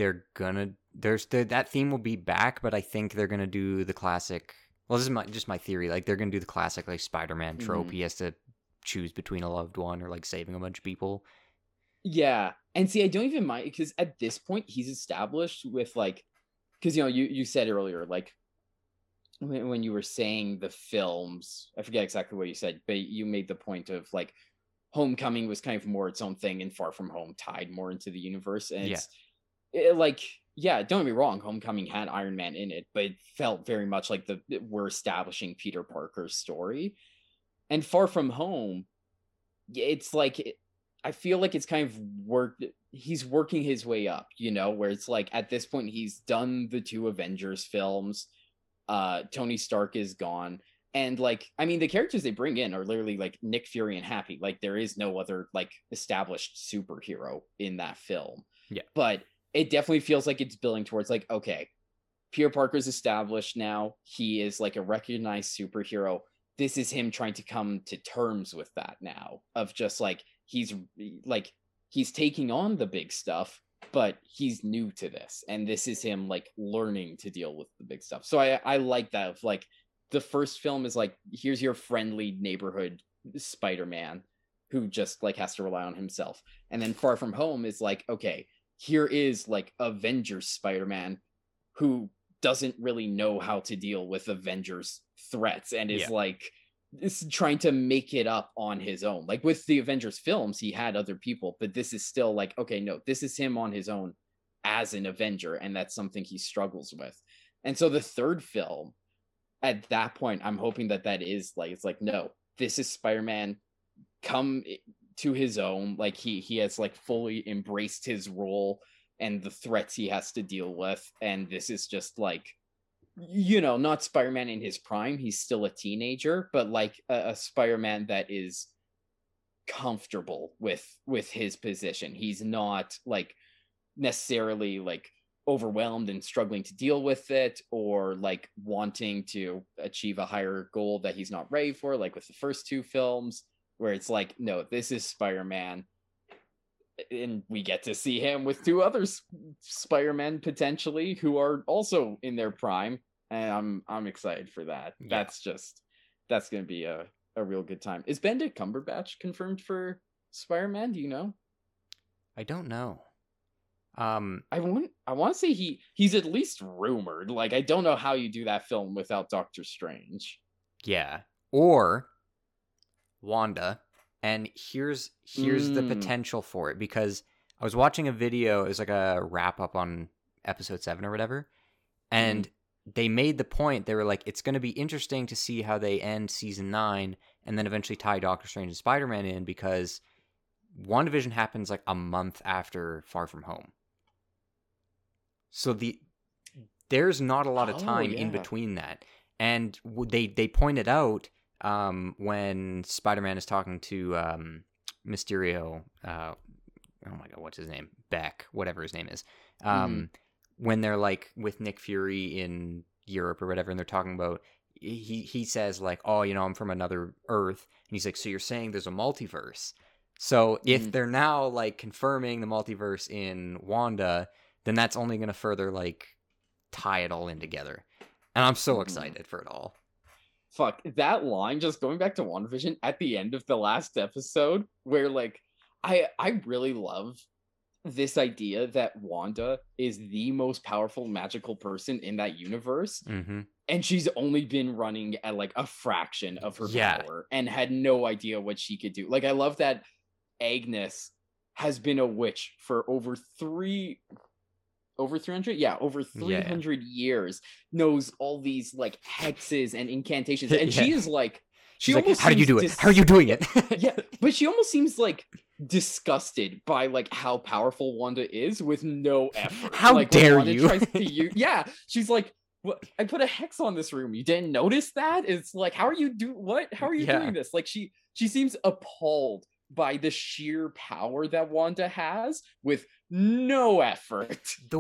that theme will be back, but I think they're gonna do the classic. Well, this is just my theory. Like they're gonna do the classic like Spider-Man trope. He has to choose between a loved one or like saving a bunch of people. Yeah, and see, I don't even mind because at this point he's established with like, because you said earlier like when you were saying the films, I forget exactly what you said, but you made the point of like Homecoming was kind of more its own thing and Far From Home tied more into the universe. And don't get me wrong, Homecoming had Iron Man in it, but it felt very much like we're establishing Peter Parker's story. And Far From Home, it's like, I feel like it's kind of he's working his way up, where it's like at this point he's done the 2 Avengers films. Tony Stark is gone. And like, I mean, the characters they bring in are literally like Nick Fury and Happy. Like there is no other like established superhero in that film. Yeah. But it definitely feels like it's building towards like, okay, Peter Parker's established now. He is like a recognized superhero. This is him trying to come to terms with that now, of just like, he's taking on the big stuff, but he's new to this, and this is him like learning to deal with the big stuff. So I like that of like, the first film is like, here's your friendly neighborhood Spider-Man who just like has to rely on himself. And then Far From Home is like, okay, here is like Avengers Spider-Man who doesn't really know how to deal with Avengers threats and is like is trying to make it up on his own. Like with the Avengers films, he had other people, but this is still like, okay, no, this is him on his own, as an Avenger, and that's something he struggles with. And so the third film, at that point, I'm hoping that that is like, it's like, no, this is Spider-Man come to his own. Like he has like fully embraced his role and the threats he has to deal with, and this is just like, not Spider-Man in his prime. He's still a teenager, but like a Spider-Man that is comfortable with his position. He's not like necessarily like overwhelmed and struggling to deal with it, or like wanting to achieve a higher goal that he's not ready for, like with the first two films, where it's like, no, this is Spider-Man. And we get to see him with two other Spider-Men potentially who are also in their prime, and I'm excited for that. Yeah. That's gonna be a real good time. Is Benedict Cumberbatch confirmed for Spider-Man? Do you know? I don't know. I want to say he's at least rumored. Like, I don't know how you do that film without Doctor Strange. Yeah, or Wanda. And here's the potential for it, because I was watching a video. It was like a wrap up on episode 7 or whatever, and they made the point. They were like, it's going to be interesting to see how they end season 9 and then eventually tie Doctor Strange and Spider-Man in, because WandaVision happens like a month after Far From Home. So there's not a lot of time in between that. And they pointed out when Spider-Man is talking to Mysterio, oh my god, what's his name? Beck, whatever his name is. When they're like with Nick Fury in Europe or whatever, and they're talking about, he says like, oh, I'm from another Earth. And he's like, so you're saying there's a multiverse? So if they're now like confirming the multiverse in Wanda, then that's only going to further like tie it all in together. And I'm so excited for it all. Fuck, that line, just going back to WandaVision at the end of the last episode, where like I really love this idea that Wanda is the most powerful magical person in that universe. And she's only been running at like a fraction of her power and had no idea what she could do. Like, I love that Agnes has been a witch for over 300 years, knows all these like hexes and incantations, and she is like, she's like, how do you do it? How are you doing it? Yeah, but she almost seems like disgusted by like how powerful Wanda is with no effort. How like, dare you? She's like, what? I put a hex on this room. You didn't notice that? It's like, how are you doing this? Like, she seems appalled by the sheer power that Wanda has with no effort. The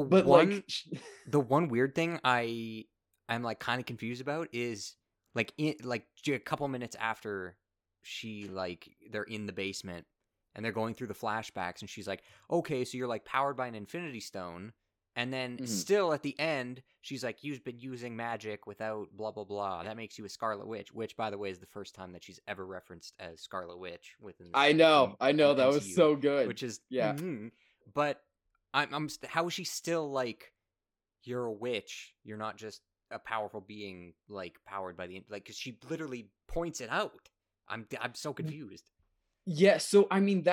one weird thing I'm like kind of confused about is like a couple minutes after they're in the basement and they're going through the flashbacks, and she's like, okay, so you're like powered by an Infinity Stone. And then still at the end, she's like, you've been using magic without blah, blah, blah. That makes you a Scarlet Witch, which, by the way, is the first time that she's ever referenced as Scarlet Witch within the I know. That was so good. Which is, But I'm how is she still like, you're a witch? You're not just a powerful being, like, powered by the, like, because she literally points it out. I'm so confused. Yeah, so, I mean,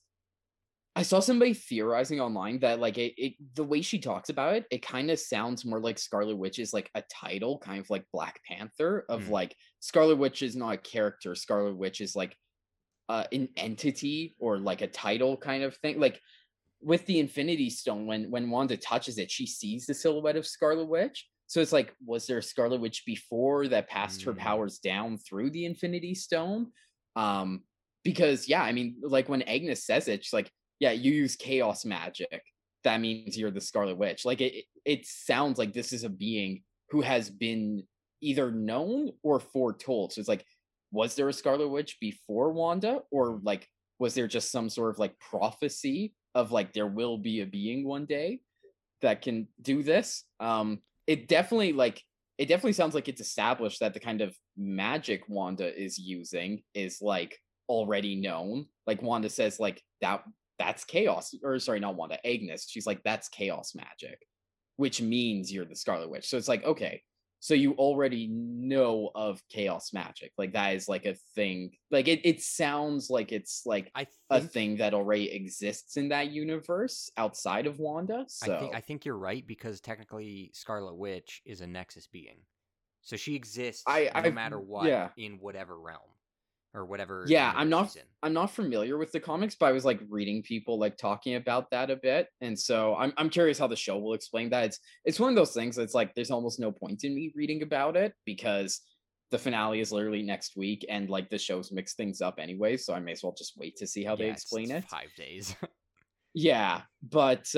I saw somebody theorizing online that like the way she talks about it, it kind of sounds more like Scarlet Witch is like a title, kind of like Black Panther, of like Scarlet Witch is not a character. Scarlet Witch is like an entity or like a title kind of thing. Like with the Infinity Stone, when Wanda touches it, she sees the silhouette of Scarlet Witch. So it's like, was there a Scarlet Witch before that passed her powers down through the Infinity Stone? Because I mean, like when Agnes says it, she's like, yeah, you use chaos magic. That means you're the Scarlet Witch. Like it sounds like this is a being who has been either known or foretold. So it's like, was there a Scarlet Witch before Wanda, or like was there just some sort of like prophecy of like there will be a being one day that can do this? It definitely sounds like it's established that the kind of magic Wanda is using is like already known. Like Wanda says like that's chaos, or sorry, not Wanda, Agnes. She's like, that's chaos magic, which means you're the Scarlet Witch. So it's like, okay, So you already know of chaos magic. Like that is like a thing. Like it sounds like it's like I a think thing that already exists in that universe outside of Wanda. I So think you're right because technically Scarlet Witch is a Nexus being. So she exists no I matter what yeah. in whatever realm or whatever Yeah, universe she's in. I'm not familiar with the comics, but I was like reading people like talking about that a bit. And so I'm curious how the show will explain that. It's one of those things that's like there's almost no point in me reading about it because the finale is literally next week and like the shows mix things up anyway, so I may as well just wait to see how they Yeah, explain it's it. 5 days. Yeah, but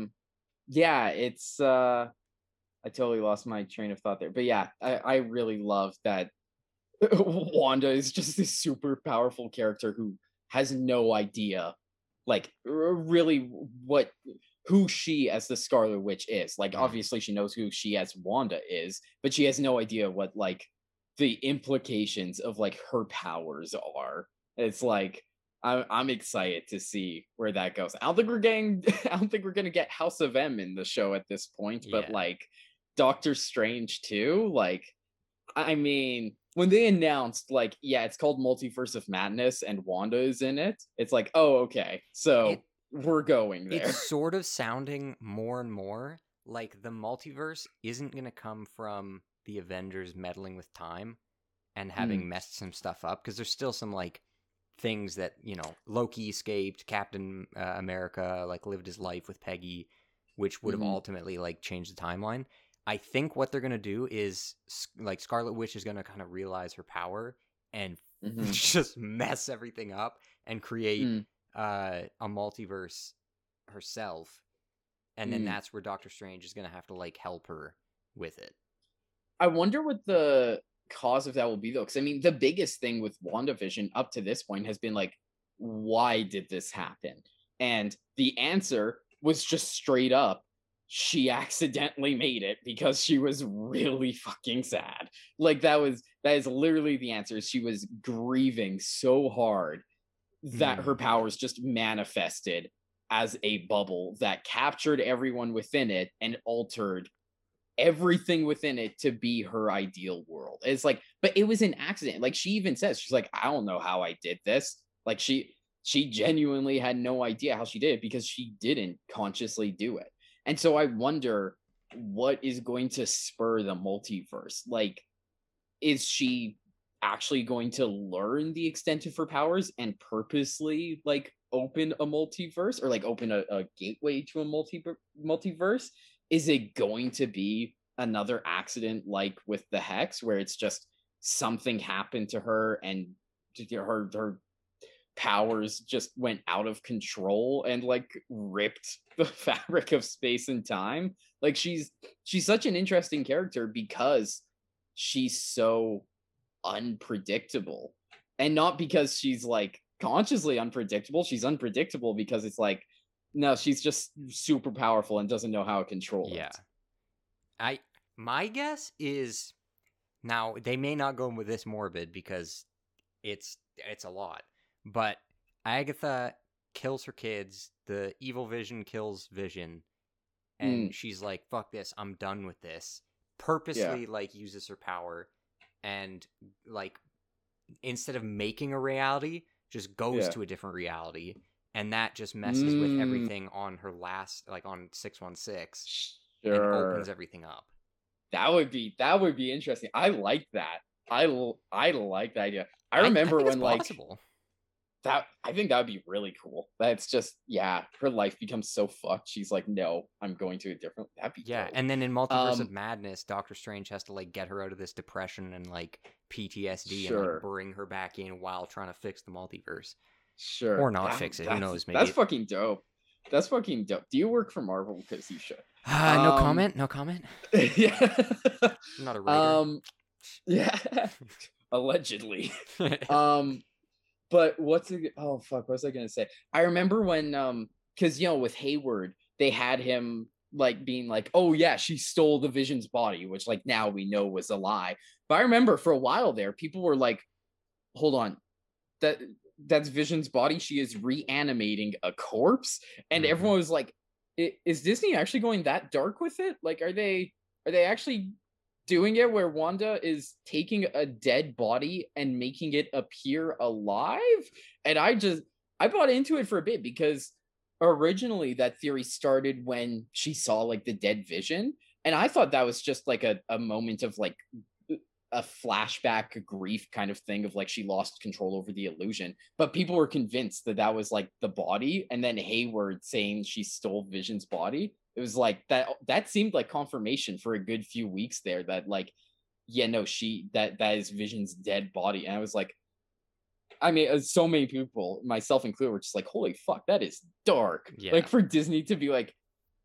yeah, it's I totally lost my train of thought there. But yeah, I really love that Wanda is just this super powerful character who has no idea, like, really what who she as the Scarlet Witch is. Like, Mm. obviously, she knows who she as Wanda is, but she has no idea what like the implications of like her powers are. It's like I'm excited to see where that goes. I don't think we're getting I don't think we're gonna get House of M in the show at this point, but Yeah. like Doctor Strange too. Like I mean, when they announced, like, yeah, it's called Multiverse of Madness and Wanda is in it, it's like, oh, okay, It so we're going it's there. sort of sounding more and more like the multiverse isn't going to come from the Avengers meddling with time and Mm, having messed some stuff up because there's still some like things that, Loki escaped, Captain America like lived his life with Peggy, which would have hmm ultimately like changed the timeline. I think what they're going to do is like Scarlet Witch is going to kind of realize her power and hmm just mess everything up and create mm, a multiverse herself, and then mm. that's where Doctor Strange is gonna have to like help her with it. I wonder what the cause of that will be, though, because I mean, the biggest thing with WandaVision up to this point has been like, why did this happen? And the answer was just straight up, she accidentally made it because she was really fucking sad. Like that is literally the answer. She was grieving so hard that her Mm. powers just manifested as a bubble that captured everyone within it and altered everything within it to be her ideal world. It's like, but it was an accident. Like she even says, she's like, I don't know how I did this. Like she genuinely had no idea how she did it because she didn't consciously do it. And so I wonder what is going to spur the multiverse. Like, is she actually going to learn the extent of her powers and purposely like open a multiverse or like open a gateway to a multiverse? Is it going to be another accident like with the Hex where it's just something happened to her and her powers just went out of control and like ripped the fabric of space and time? Like she's such an interesting character because she's so unpredictable. And not because she's like consciously unpredictable. She's unpredictable because it's like, no, she's just super powerful and doesn't know how to control Yeah, it. I my guess is now they may not go with this morbid because it's a lot, but Agatha kills her kids. The evil Vision kills Vision, and Mm, she's like, "Fuck this! I'm done with this." yeah. Purposely, like, uses her power and like instead of making a reality, just goes Yeah. to a different reality, and that just messes with Mm, everything on her last, like on 616, and opens sure. everything up. That would be interesting. I like that. I like that idea. I I remember think it's when like possible. that I think that would be really cool. That's just yeah, her life becomes so fucked. She's like, no, I'm going to a different that'd be Yeah, dope. and then in Multiverse of Um, Madness, Doctor Strange has to like get her out of this depression and like PTSD and like sure. bring her back in while trying to fix the multiverse Sure. or not fix it. Who knows? That's Maybe. fucking dope. That's fucking dope. Do you work for Marvel? Because you should. No Um comment. No comment. yeah. I'm not a writer. um yeah. Allegedly. Um but what's it oh fuck, what was I gonna say? I remember when because with Hayward, they had him like being like, oh yeah, she stole the Vision's body, which like now we know was a lie. But I remember for a while there, people were like, hold on, that that's Vision's body. She is reanimating a corpse, and Hmm. everyone was like, Is Disney actually going that dark with it? Like, are they actually doing it where Wanda is taking a dead body and making it appear alive. And I bought into it for a bit because originally that theory started when she saw like the dead Vision. And I thought that was just like a moment of like a flashback grief kind of thing of like she lost control over the illusion. But people were convinced that that was like the body. And then Hayward saying she stole Vision's body. It was like that seemed like confirmation for a good few weeks there that like, yeah, no, that is Vision's dead body. And I was like, I mean, so many people, myself included, were just like, holy fuck, that is dark. Yeah. Like for Disney to be like,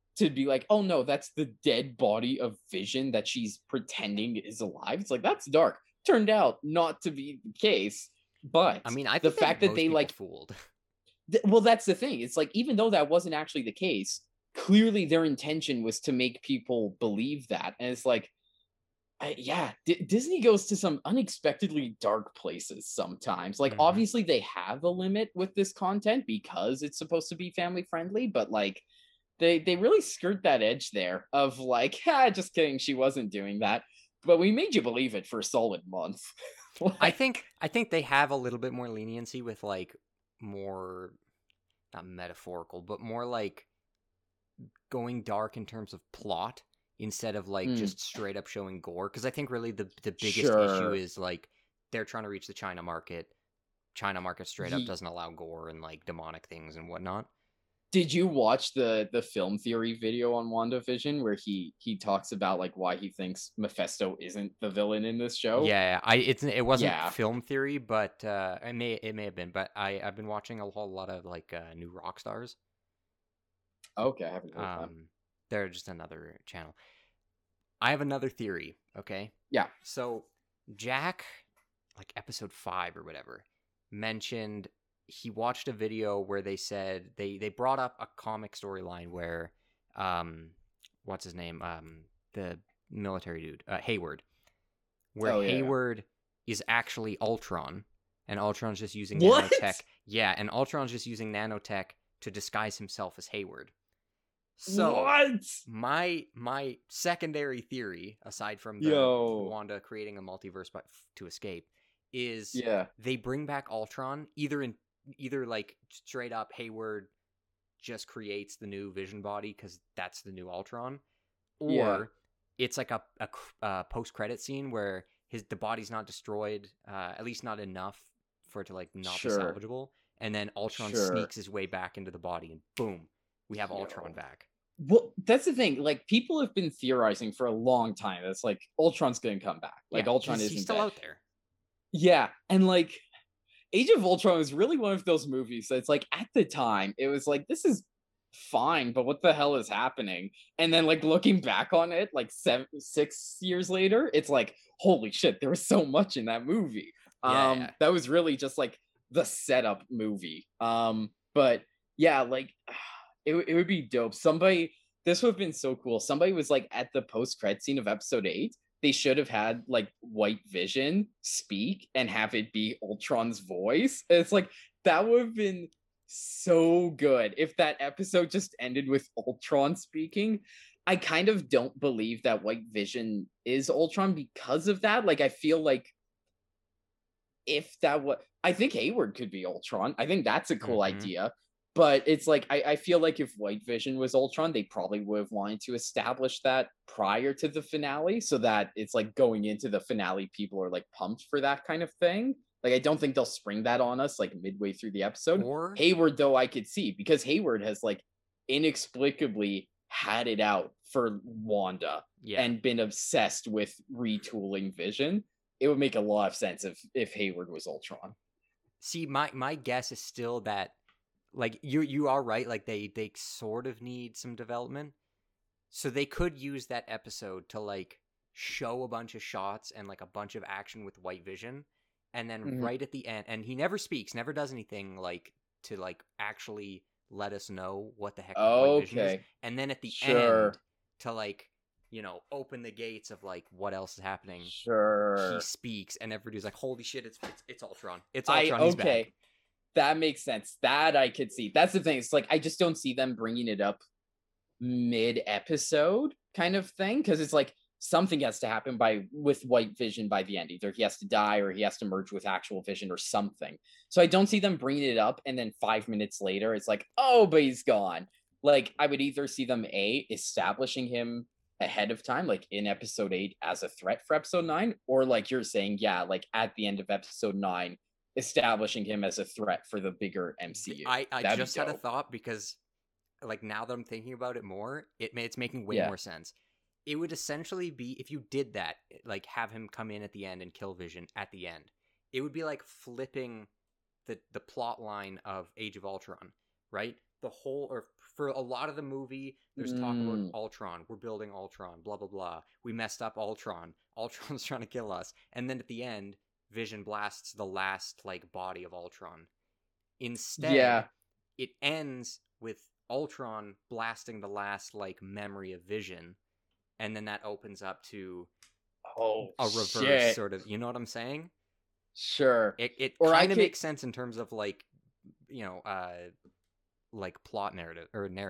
oh no, that's the dead body of Vision that she's pretending is alive. It's like, that's dark. Turned out not to be the case. But I mean, I the think fact that most they people like fooled. well, that's the thing. It's like, even though that wasn't actually the case, clearly their intention was to make people believe that. And it's like, yeah, Disney goes to some unexpectedly dark places sometimes. Like, obviously, they have a limit with this content because it's supposed to be family friendly, but like, they really skirt that edge there of like, just kidding, she wasn't doing that, but we made you believe it for a solid month. I think they have a little bit more leniency with like more, not metaphorical, but more like going dark in terms of plot instead of like just straight up showing gore. Because I think really the biggest issue is like they're trying to reach the China market. China market straight up doesn't allow gore and like demonic things and whatnot. Did you watch the film theory video on WandaVision where he talks about like why he thinks Mephisto isn't the villain in this show? Yeah, it wasn't film theory, but it may have been. But I've been watching a whole lot of like New Rock Stars. Okay, I haven't heard that. They're just another channel. I have another theory. Okay. Yeah. So Jack, like episode 5 or whatever, mentioned he watched a video where they said they brought up a comic storyline where what's his name, the military dude, Hayward, where Hayward is actually Ultron, and Ultron's just using nanotech. Yeah, and Ultron's just using nanotech to disguise himself as Hayward. So my secondary theory, aside from the Wanda creating a multiverse to escape, is they bring back Ultron either like straight up Hayward just creates the new Vision body because that's the new Ultron, or it's like a post-credit scene where the body's not destroyed, at least not enough for it to like not be salvageable, and then Ultron sneaks his way back into the body, and boom, we have Ultron back. Well, that's the thing. Like, people have been theorizing for a long time. That's like Ultron's going to come back. Like, Ultron isn't still out there. Yeah, and like Age of Ultron was really one of those movies that's like, at the time, it was like, this is fine, but what the hell is happening? And then like looking back on it, like 6 years later, it's like, holy shit, there was so much in that movie. That was really just like the setup movie. But yeah, like it would be dope. This would have been so cool. Somebody was like at the post-credit scene of episode 8. They should have had like White Vision speak and have it be Ultron's voice. And it's like, that would have been so good if that episode just ended with Ultron speaking. I kind of don't believe that White Vision is Ultron because of that. Like, I feel like if that was, I think Hayward could be Ultron. I think that's a cool idea. But it's like, I feel like if White Vision was Ultron, they probably would have wanted to establish that prior to the finale so that it's like going into the finale, people are like pumped for that kind of thing. Like, I don't think they'll spring that on us like midway through the episode. Or Hayward, though, I could see, because Hayward has like inexplicably had it out for Wanda and been obsessed with retooling Vision. It would make a lot of sense if Hayward was Ultron. See, my guess is still that, like, you are right, like they sort of need some development, so they could use that episode to like show a bunch of shots and like a bunch of action with White Vision, and then right at the end, and he never speaks, never does anything like to like actually let us know what the heck White Vision is, and then at the end to like, you know, open the gates of like what else is happening. He speaks, and everybody's like, "Holy shit! It's Ultron! It's Ultron! He's back." That makes sense. That I could see. That's the thing. It's like, I just don't see them bringing it up mid-episode kind of thing. Because it's like, something has to happen with White Vision by the end. Either he has to die or he has to merge with actual Vision or something. So I don't see them bringing it up and then 5 minutes later it's like, oh, but he's gone. Like, I would either see them establishing him ahead of time, like in episode 8 as a threat for episode 9, or like you're saying, yeah, like at the end of episode 9 establishing him as a threat for the bigger MCU. I just had a thought, because like now that I'm thinking about it more, it's making way more sense. It would essentially be, if you did that, like have him come in at the end and kill Vision at the end, it would be like flipping the plot line of Age of Ultron, right? The whole, or for a lot of the movie, there's talk about Ultron. We're building Ultron, blah, blah, blah. We messed up Ultron. Ultron's trying to kill us. And then at the end, Vision blasts the last like body of Ultron. Instead, it ends with Ultron blasting the last like memory of Vision, and then that opens up to a reverse sort of, you know what I'm saying? Sure. It kind of makes sense in terms of like, you know, like plot narrative.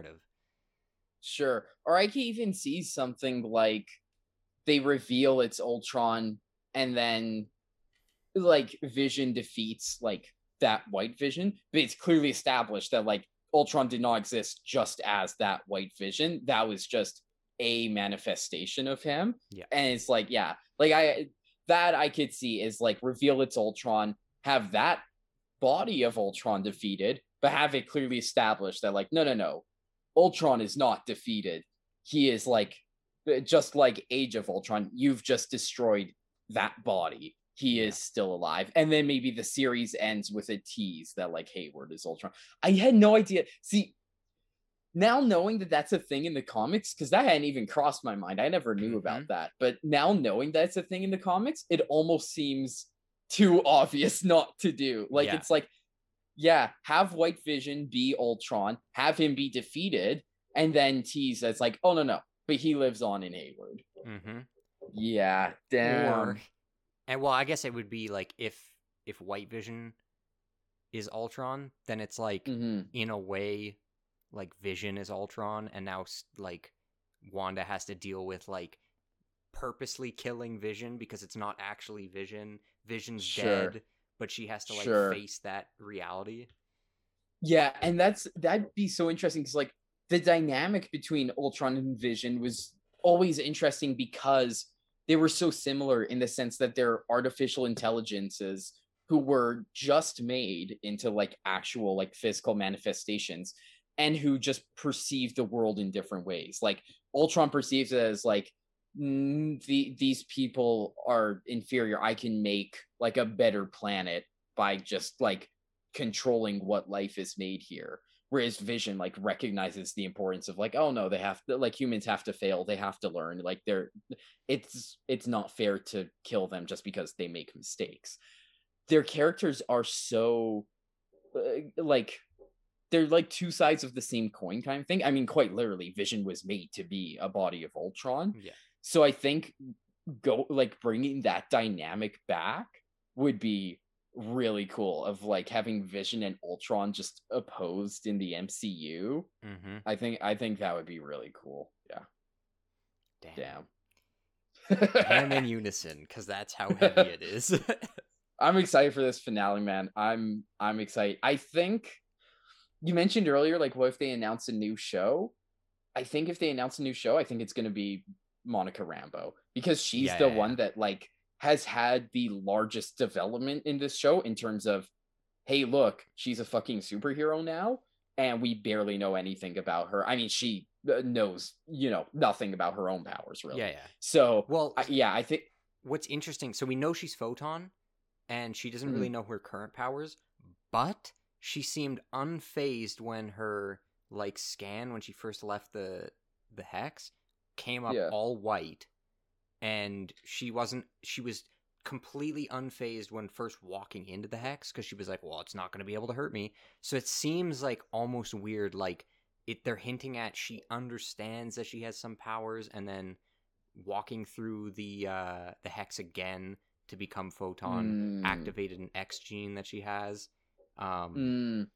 Sure. Or I can even see something like they reveal it's Ultron and then like Vision defeats like that White Vision, but it's clearly established that like Ultron did not exist just as that White Vision. That was just a manifestation of him. Yeah. And it's like, yeah, like I could see is like reveal it's Ultron, have that body of Ultron defeated, but have it clearly established that like, no, Ultron is not defeated. He is like, just like Age of Ultron, you've just destroyed that body. He is still alive. And then maybe the series ends with a tease that like Hayward is Ultron. I had no idea. See, now knowing that that's a thing in the comics, because that hadn't even crossed my mind. I never knew about that. But now knowing that's a thing in the comics, it almost seems too obvious not to do. Like, it's like, yeah, have White Vision be Ultron, have him be defeated, and then tease that's like, oh, no, but he lives on in Hayward. Yeah, damn. And well, I guess it would be like if White Vision is Ultron, then it's like in a way like Vision is Ultron, and now like Wanda has to deal with like purposely killing Vision because it's not actually Vision. Vision's dead, but she has to like face that reality. Yeah, and that'd be so interesting because like the dynamic between Ultron and Vision was always interesting because they were so similar in the sense that they're artificial intelligences who were just made into like actual like physical manifestations and who just perceive the world in different ways. Like Ultron perceives it as like these people are inferior. I can make like a better planet by just like controlling what life is made here. Whereas Vision like recognizes the importance of like, oh no, they have to, like, humans have to fail, they have to learn, like it's not fair to kill them just because they make mistakes. Their characters are so like they're like two sides of the same coin kind of thing. I mean, quite literally, Vision was made to be a body of Ultron. Yeah. So I think bringing that dynamic back would be really cool, of like having Vision and Ultron just opposed in the MCU. I think that would be really cool. Yeah. Damn. And in unison, because that's how heavy it is. I'm excited for this finale, man. I'm excited. I think you mentioned earlier, like, what if they announce a new show? I think if they announce a new show, I think it's going to be Monica Rambeau, because she's the one that like has had the largest development in this show in terms of, hey, look, she's a fucking superhero now, and we barely know anything about her. I mean, she knows, nothing about her own powers, really. Yeah. So, well, I think what's interesting, so we know she's Photon, and she doesn't really know her current powers, but she seemed unfazed when her like scan, when she first left the Hex, came up all white. And she was completely unfazed when first walking into the Hex, because she was like, well, it's not going to be able to hurt me. So it seems like almost weird, like they're hinting at she understands that she has some powers, and then walking through the Hex again to become Photon activated an X gene that she has. I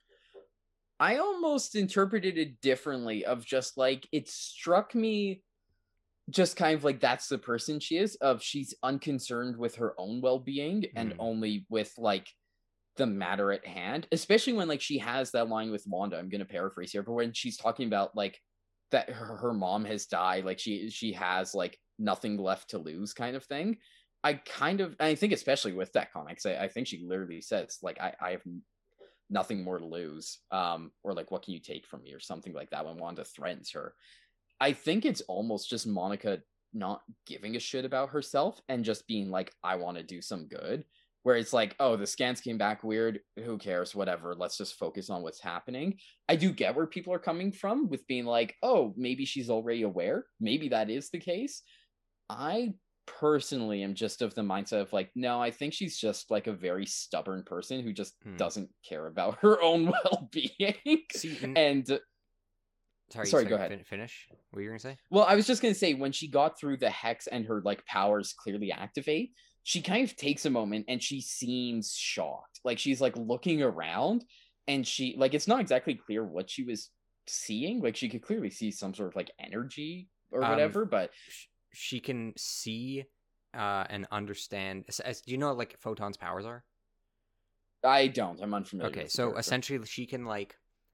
almost interpreted it differently, of just like, it struck me just kind of like that's the person she is, of she's unconcerned with her own well-being and Mm. only with like the matter at hand, especially when like she has that line with Wanda. I'm gonna paraphrase here, but when she's talking about like that her mom has died, like she has like nothing left to lose kind of thing. I think especially with that comics, I think she literally says like I have nothing more to lose, or like what can you take from me or something like that when Wanda threatens her. I think it's almost just Monica not giving a shit about herself and just being like, I want to do some good. Where it's like, oh, the scans came back weird. Who cares? Whatever. Let's just focus on what's happening. I do get where people are coming from with being like, oh, maybe she's already aware. Maybe that is the case. I personally am just of the mindset of like, no, I think she's just like a very stubborn person who just Hmm. doesn't care about her own well being. See, And sorry, sorry, go ahead. finish. What were you gonna say? Well, I was just gonna say when she got through the hex and her like powers clearly activate, she kind of takes a moment and she seems shocked. Like she's like looking around and she like it's not exactly clear what she was seeing. Like she could clearly see some sort of like energy or Um, whatever, but she can see and understand. Do you know what, like, Photon's powers are? I don't. I'm unfamiliar Okay, with the so character. essentially she can like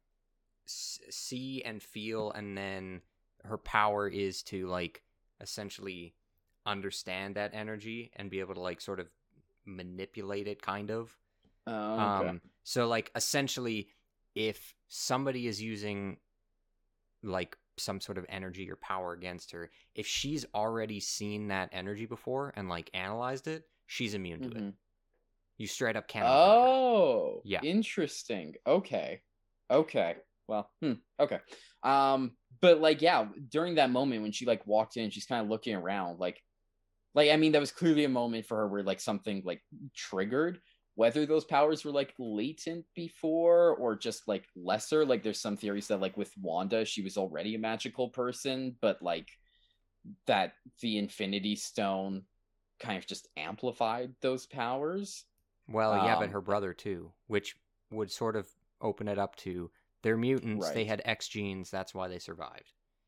see and feel, and then her power is to like essentially understand that energy and be able to like sort of manipulate it, kind of. Oh, okay. So like essentially, if somebody is using like some sort of energy or power against her, if she's already seen that energy before and like analyzed it, she's immune to it. Mm-hmm. You straight up cannot hurt her. Oh, Yeah. interesting. Okay. Okay. Well, okay. But like, yeah, during that moment when she like walked in, she's kind of looking around, like I mean, that was clearly a moment for her where like something like triggered. Whether those powers were like latent before or just like lesser, like there's some theories that like with Wanda, she was already a magical person, but like that the Infinity Stone kind of just amplified those powers. Well, yeah, but Um, her brother too, which would sort of open it up to they're mutants. They right. had X genes. That's why they survived.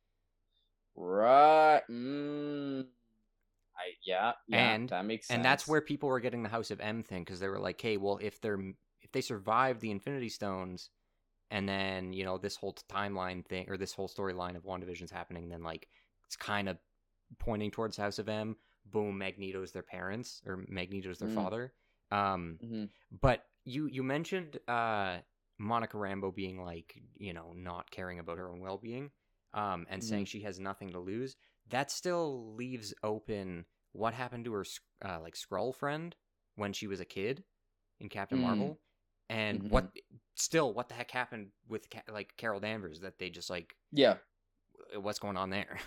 Right. Yeah, And that makes that's sense. where people were getting the House of M thing, because they were like, hey, well, if they survived the Infinity Stones, and then this whole timeline thing, or this whole storyline of WandaVision's happening, then like it's kind of pointing towards House of M. Boom, Magneto's their parents, or Magneto's their Mm, father. Um, hmm but you mentioned Monica Rambeau being like, not caring about her own well being, and hmm saying she has nothing to lose. That still leaves open what happened to her like Skrull friend when she was a kid in Captain mm, Marvel, and hmm what the heck happened with like Carol Danvers, that they just like, Yeah, what's going on there?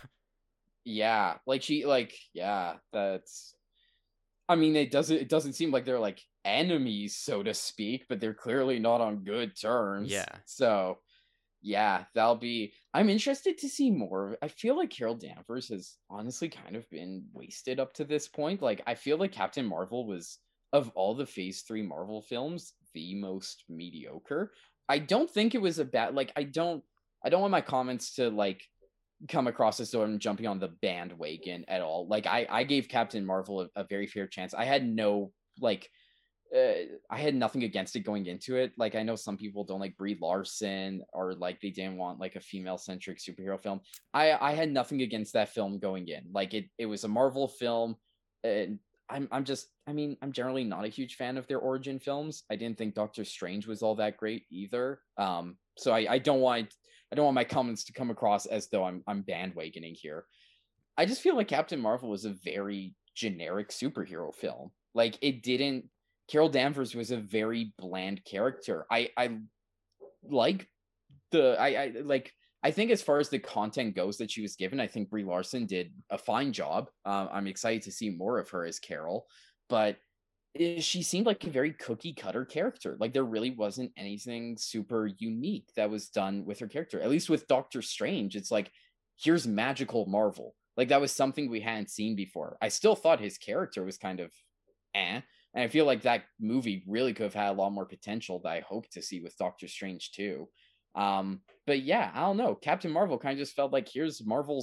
yeah. Like she, like, yeah. That's. I mean, it doesn't seem like they're like enemies, so to speak, but they're clearly not on good terms. Yeah. So yeah, that'll be. I'm interested to see more. I feel like Carol Danvers has honestly kind of been wasted up to this point. Like, I feel like Captain Marvel was, of all the Phase 3 Marvel films, the most mediocre. I don't think it was a bad. Like, I don't want my comments to like come across as though I'm jumping on the bandwagon at all. Like, I gave Captain Marvel a very fair chance. I had no like I had nothing against it going into it. Like I know some people don't like Brie Larson or like they didn't want like a female centric superhero film. I had nothing against that film going in. Like it was a Marvel film. And I'm just I mean I'm generally not a huge fan of their origin films. I didn't think Doctor Strange was all that great either. So I don't want my comments to come across as though I'm bandwagoning here. I just feel like Captain Marvel was a very generic superhero film. Like it didn't Carol Danvers was a very bland character. I like I like I think as far as the content goes that she was given, I think Brie Larson did a fine job. I'm excited to see more of her as Carol, but she seemed like a very cookie cutter character. Like there really wasn't anything super unique that was done with her character. At least with Doctor Strange, it's like here's magical Marvel. Like that was something we hadn't seen before. I still thought his character was kind of and I feel like that movie really could have had a lot more potential that I hope to see with Doctor Strange too. But yeah, I don't know. Captain Marvel kind of just felt like here's Marvel's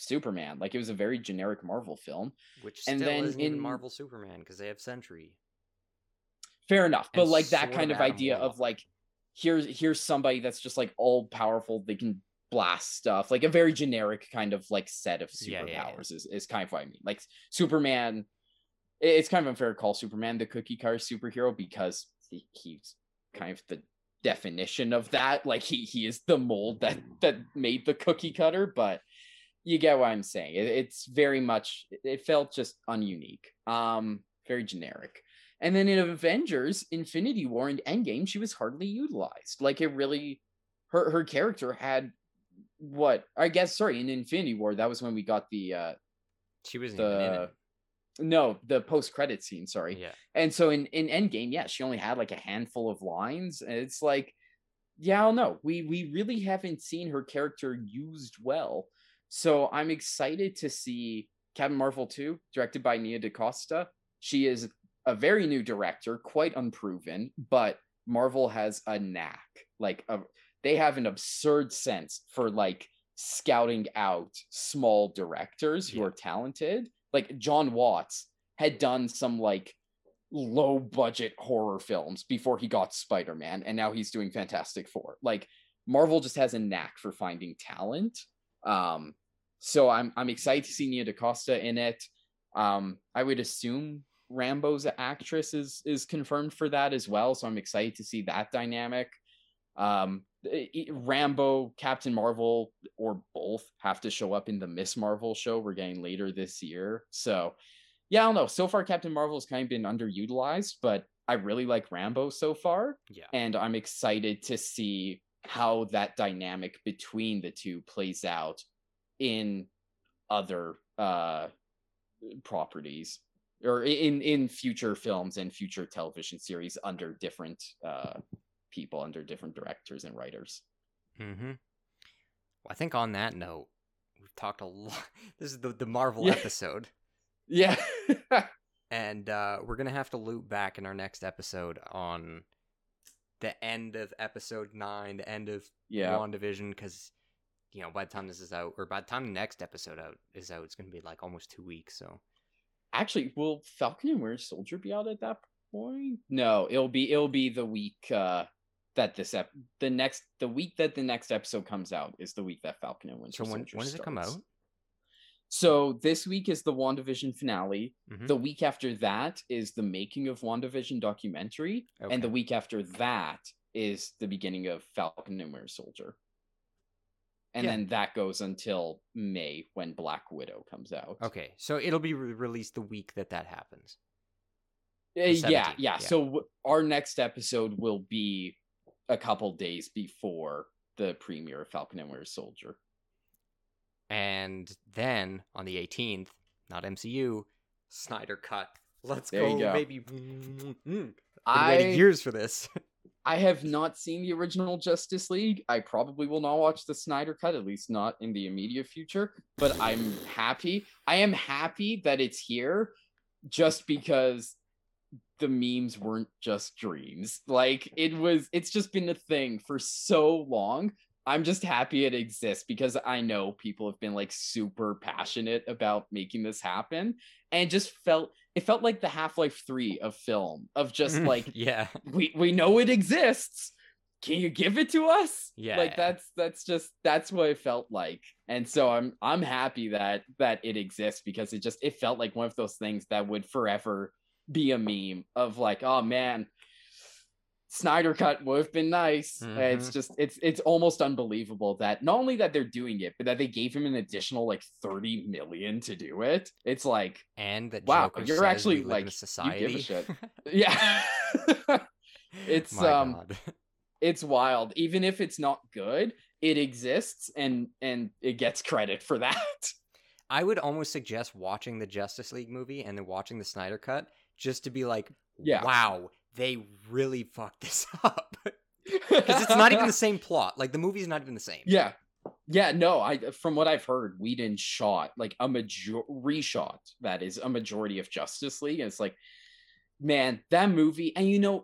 Superman. Like, it was a very generic Marvel film. Which And still then isn't even in Marvel Superman because they have Sentry fair enough, but and like that sort kind of of Adam idea of Warlock. like, here's somebody that's just like all powerful, they can blast stuff, like a very generic kind of like set of Yeah, yeah, yeah. superpowers is kind of what I mean. Like Superman, it's kind of unfair to call Superman the cookie cutter superhero because he's kind of the definition of that. Like he is the mold that made the cookie cutter, but you get what I'm saying. It's very much, it felt just ununique, very generic. And then in Avengers, Infinity War, and Endgame, she was hardly utilized. Like, it really, her character had what I guess. Sorry, in Infinity War, that was when we got She wasn't even in the it. no, the post credit scene. Sorry, Yeah. and so in Endgame, yeah, she only had like a handful of lines, and it's like, yeah, I don't know. We really haven't seen her character used well. So I'm excited to see Captain Marvel 2, directed by Nia DaCosta. She is a very new director, quite unproven, but Marvel has a knack. They have an absurd sense for like scouting out small directors who are talented. Like John Watts had done some like low budget horror films before he got Spider-Man, and now he's doing Fantastic Four. Like Marvel just has a knack for finding talent. So I'm excited to see Nia DaCosta in it. I would assume Rambo's actress is confirmed for that as well, so I'm excited to see that dynamic. Rambo, Captain Marvel, or both have to show up in the Miss Marvel show we're getting later this year. So yeah, I don't know. So far, Captain Marvel's kind of been underutilized, but I really like Rambo so far. Yeah. And I'm excited to see how that dynamic between the two plays out in other properties, or in future films and future television series under different people, under different directors and writers. Mm-hmm. Well, I think on that note, we've talked a lot. This is the Marvel Yeah. episode. Yeah. And we're going to have to loop back in our next episode on the end of episode 9, the end of WandaVision, because, you know, by the time this is out, or by the time the next episode is out, it's going to be like almost 2 weeks, so. Actually, will Falcon and Winter Soldier be out at that point? No, it'll be the week that the week that the next episode comes out is the week that Falcon and Winter Soldier when does it come out? So this week is the WandaVision finale. Mm-hmm. The week after that is the Making of WandaVision documentary. Okay. And the week after that is the beginning of Falcon and Winter Soldier. And then that goes until May when Black Widow comes out. Okay, so it'll be released the week that happens. Yeah. So our next episode will be a couple days before the premiere of Falcon and Winter Soldier. And then on the 18th, not MCU, Snyder Cut. Let's there go, you go. baby. I waited years for this. I have not seen the original Justice League. I probably will not watch the Snyder Cut, at least not in the immediate future. But I'm happy. I am happy that it's here, just because the memes weren't just dreams. Like it's just been a thing for so long. I'm just happy it exists because I know people have been like super passionate about making this happen, and it felt like the Half-Life 3 of film, of just like, we know it exists. Can you give it to us? Yeah. Like that's what it felt like. And so I'm happy that it exists, because it felt like one of those things that would forever be a meme of like, oh man, Snyder Cut would have been nice. Mm-hmm. It's almost unbelievable that not only that they're doing it, but that they gave him an additional like 30 million to do it. It's like, and that wow, Joker you're actually like in a society. You give a shit. Yeah. It's God. It's wild. Even if it's not good, it exists, and it gets credit for that. I would almost suggest watching the Justice League movie and then watching the Snyder Cut, just to be like, wow, they really fucked this up. Because it's not even the same plot. Like, the movie's not even the same. Yeah. No, from what I've heard, Whedon shot like reshot, that is, a majority of Justice League, and it's like, man, that movie. And you know,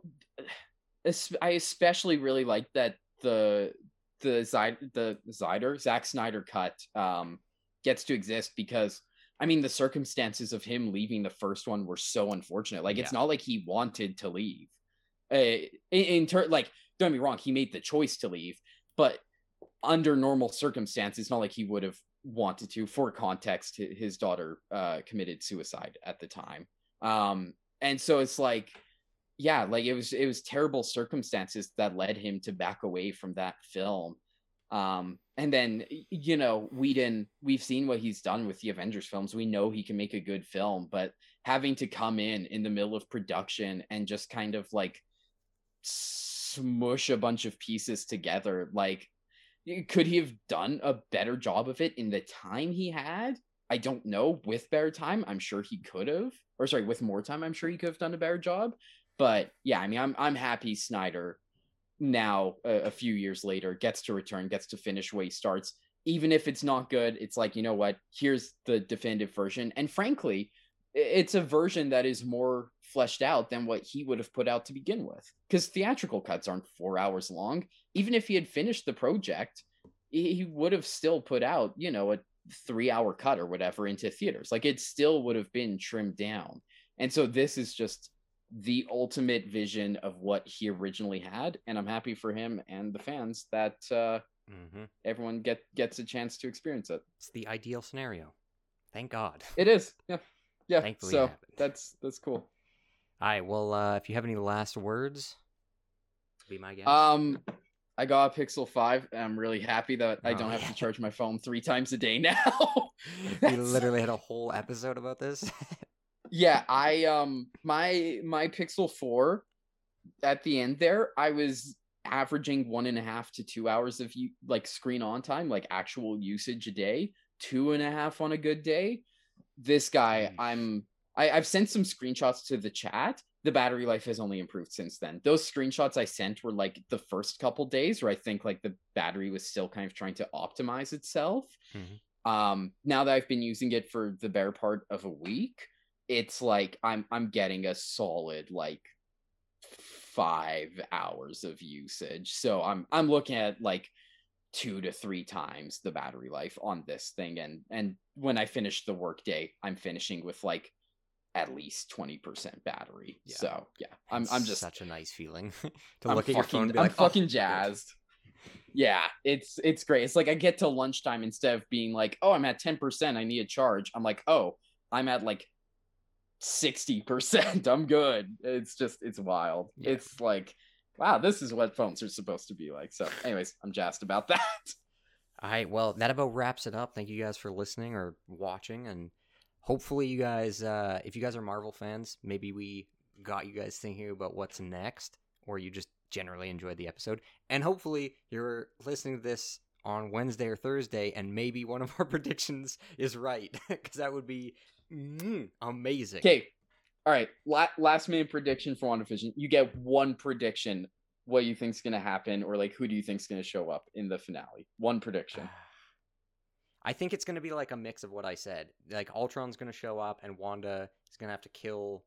I especially really like that the Zack Snyder cut gets to exist because I mean the circumstances of him leaving the first one were so unfortunate. Like it's not like he wanted to leave. Like don't get me wrong, he made the choice to leave, but under normal circumstances, it's not like he would have wanted to. For context, his daughter committed suicide at the time. And so it's like, yeah, like it was terrible circumstances that led him to back away from that film. And then, you know, we've seen what he's done with the Avengers films. We know he can make a good film, but having to come in the middle of production and just kind of like smush a bunch of pieces together, like, could he have done a better job of it in the time he had? I don't know. With better time, I'm sure he could have. Or sorry, with more time, I'm sure he could have done a better job. But yeah, I mean, I'm happy Snyder now, a few years later, gets to return, gets to finish where he starts. Even if it's not good, it's like, you know what? Here's the definitive version. And frankly, it's a version that is more fleshed out than what he would have put out to begin with. Because theatrical cuts aren't 4 hours long. Even if he had finished the project, he would have still put out, you know, a 3-hour cut or whatever into theaters. Like it still would have been trimmed down. And so this is just the ultimate vision of what he originally had. And I'm happy for him and the fans that everyone gets a chance to experience it. It's the ideal scenario. Thank God. It is. Yeah. Yeah. Thankfully so that's cool. All right. Well, if you have any last words, be my guest. I got a Pixel 5, and I'm really happy that I don't have to charge my phone 3 times a day now. We literally had a whole episode about this. Yeah, my Pixel 4 at the end there, I was averaging 1.5 to 2 hours of like screen on time, like actual usage a day, 2.5 on a good day. This guy, I've sent some screenshots to the chat. The battery life has only improved since then. Those screenshots I sent were like the first couple days where I think like the battery was still kind of trying to optimize itself. Now that I've been using it for the better part of a week, it's like I'm getting a solid like 5 hours of usage. So I'm looking at like 2 to 3 times the battery life on this thing, and when I finish the workday, I'm finishing with like at least 20% battery. Yeah. So yeah, I'm just such a nice feeling to look at your phone and be I'm like, fucking jazzed. Yeah, it's great. It's like I get to lunchtime, instead of being like, oh, I'm at 10%, I need a charge, I'm like, oh, I'm at like 60%, I'm good. It's wild. Yeah. It's like, wow, this is what phones are supposed to be like. So anyways, I'm jazzed about that. All right, well, that about wraps it up. Thank you guys for listening or watching, and hopefully you guys, if you guys are Marvel fans, maybe we got you guys thinking about what's next, or you just generally enjoyed the episode. And hopefully you're listening to this on Wednesday or Thursday, and maybe one of our predictions is right, because that would be amazing. Okay, all right, last minute prediction for WandaVision. You get one prediction, what you think's going to happen, or like who do you think's going to show up in the finale? One prediction. I think it's going to be like a mix of what I said. Like Ultron's going to show up, and Wanda is going to have to kill,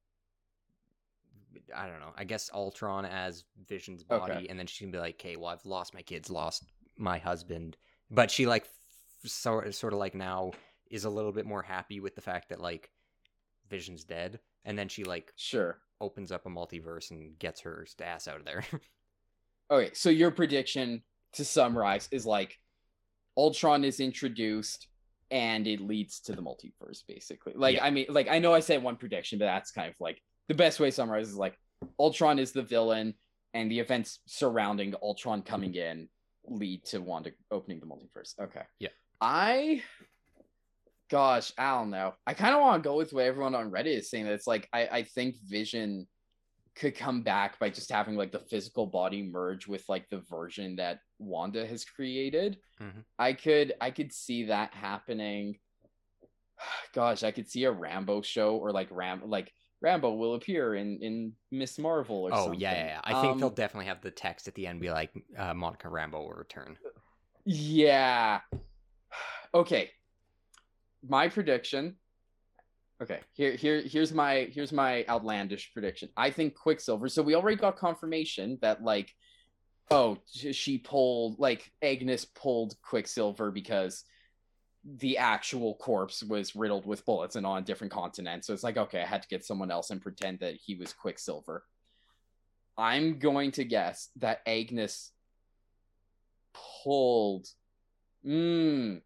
I don't know, I guess Ultron as Vision's body. Okay. And then she's going to be like, okay, well, I've lost my kids, lost my husband. But she like sort of like now is a little bit more happy with the fact that like Vision's dead. And then she like opens up a multiverse and gets her ass out of there. Okay, so your prediction, to summarize, is like Ultron is introduced and it leads to the multiverse, basically. Like, yeah. I mean, like, I know I said one prediction, but that's kind of like the best way to summarize is like Ultron is the villain, and the events surrounding Ultron coming in lead to Wanda opening the multiverse. Okay. Yeah. Gosh, I don't know. I kind of want to go with what everyone on Reddit is saying, that it's like, I think Vision could come back by just having like the physical body merge with like the version that Wanda has created. Mm-hmm. I could see that happening. Gosh, I could see a Rambo show, or like Rambo will appear in Miss Marvel or something. Oh, yeah. I think they'll definitely have the text at the end be like, Monica Rambo will return. Yeah. Okay. My prediction. Okay, here's my outlandish prediction. I think Quicksilver. So we already got confirmation that like, oh, she pulled, like Agnes pulled Quicksilver because the actual corpse was riddled with bullets and on a different continent. So it's like, okay, I had to get someone else and pretend that he was Quicksilver. I'm going to guess that Agnes pulled. Hang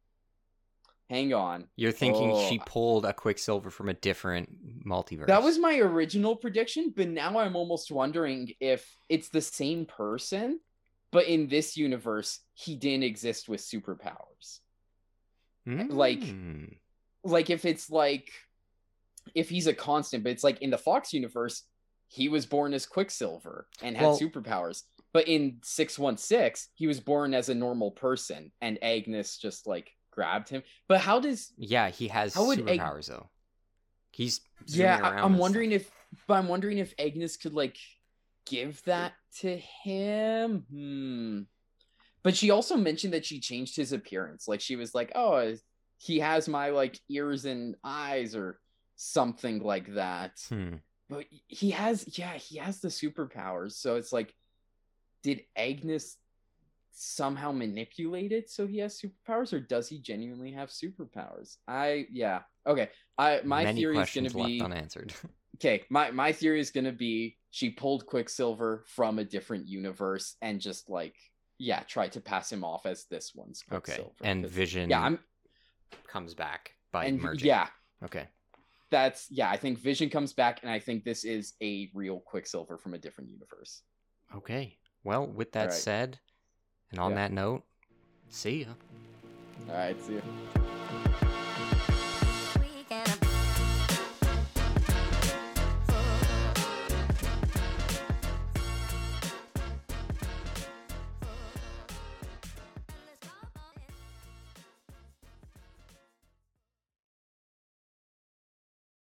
on. You're thinking she pulled a Quicksilver from a different multiverse. That was my original prediction, but now I'm almost wondering if it's the same person, but in this universe, he didn't exist with superpowers. Like if it's like, if he's a constant, but it's like in the Fox universe, he was born as Quicksilver and had superpowers. But in 616, he was born as a normal person, and Agnes just like grabbed him. But how does? Yeah, he has superpowers though. He's I'm wondering if Agnes could like give that to him. But she also mentioned that she changed his appearance. Like she was like, "Oh, he has my like ears and eyes or something like that." But he has the superpowers. So it's like, did Agnes somehow manipulate it so he has superpowers, or does he genuinely have superpowers? Okay. My theory is going to be left unanswered. Okay, my theory is going to be she pulled Quicksilver from a different universe and just like tried to pass him off as this one's Quicksilver. Okay, and Vision comes back by merging. Yeah. Okay. I think Vision comes back, and I think this is a real Quicksilver from a different universe. Okay. Well, with that said, and on that note, see ya. All right, see ya.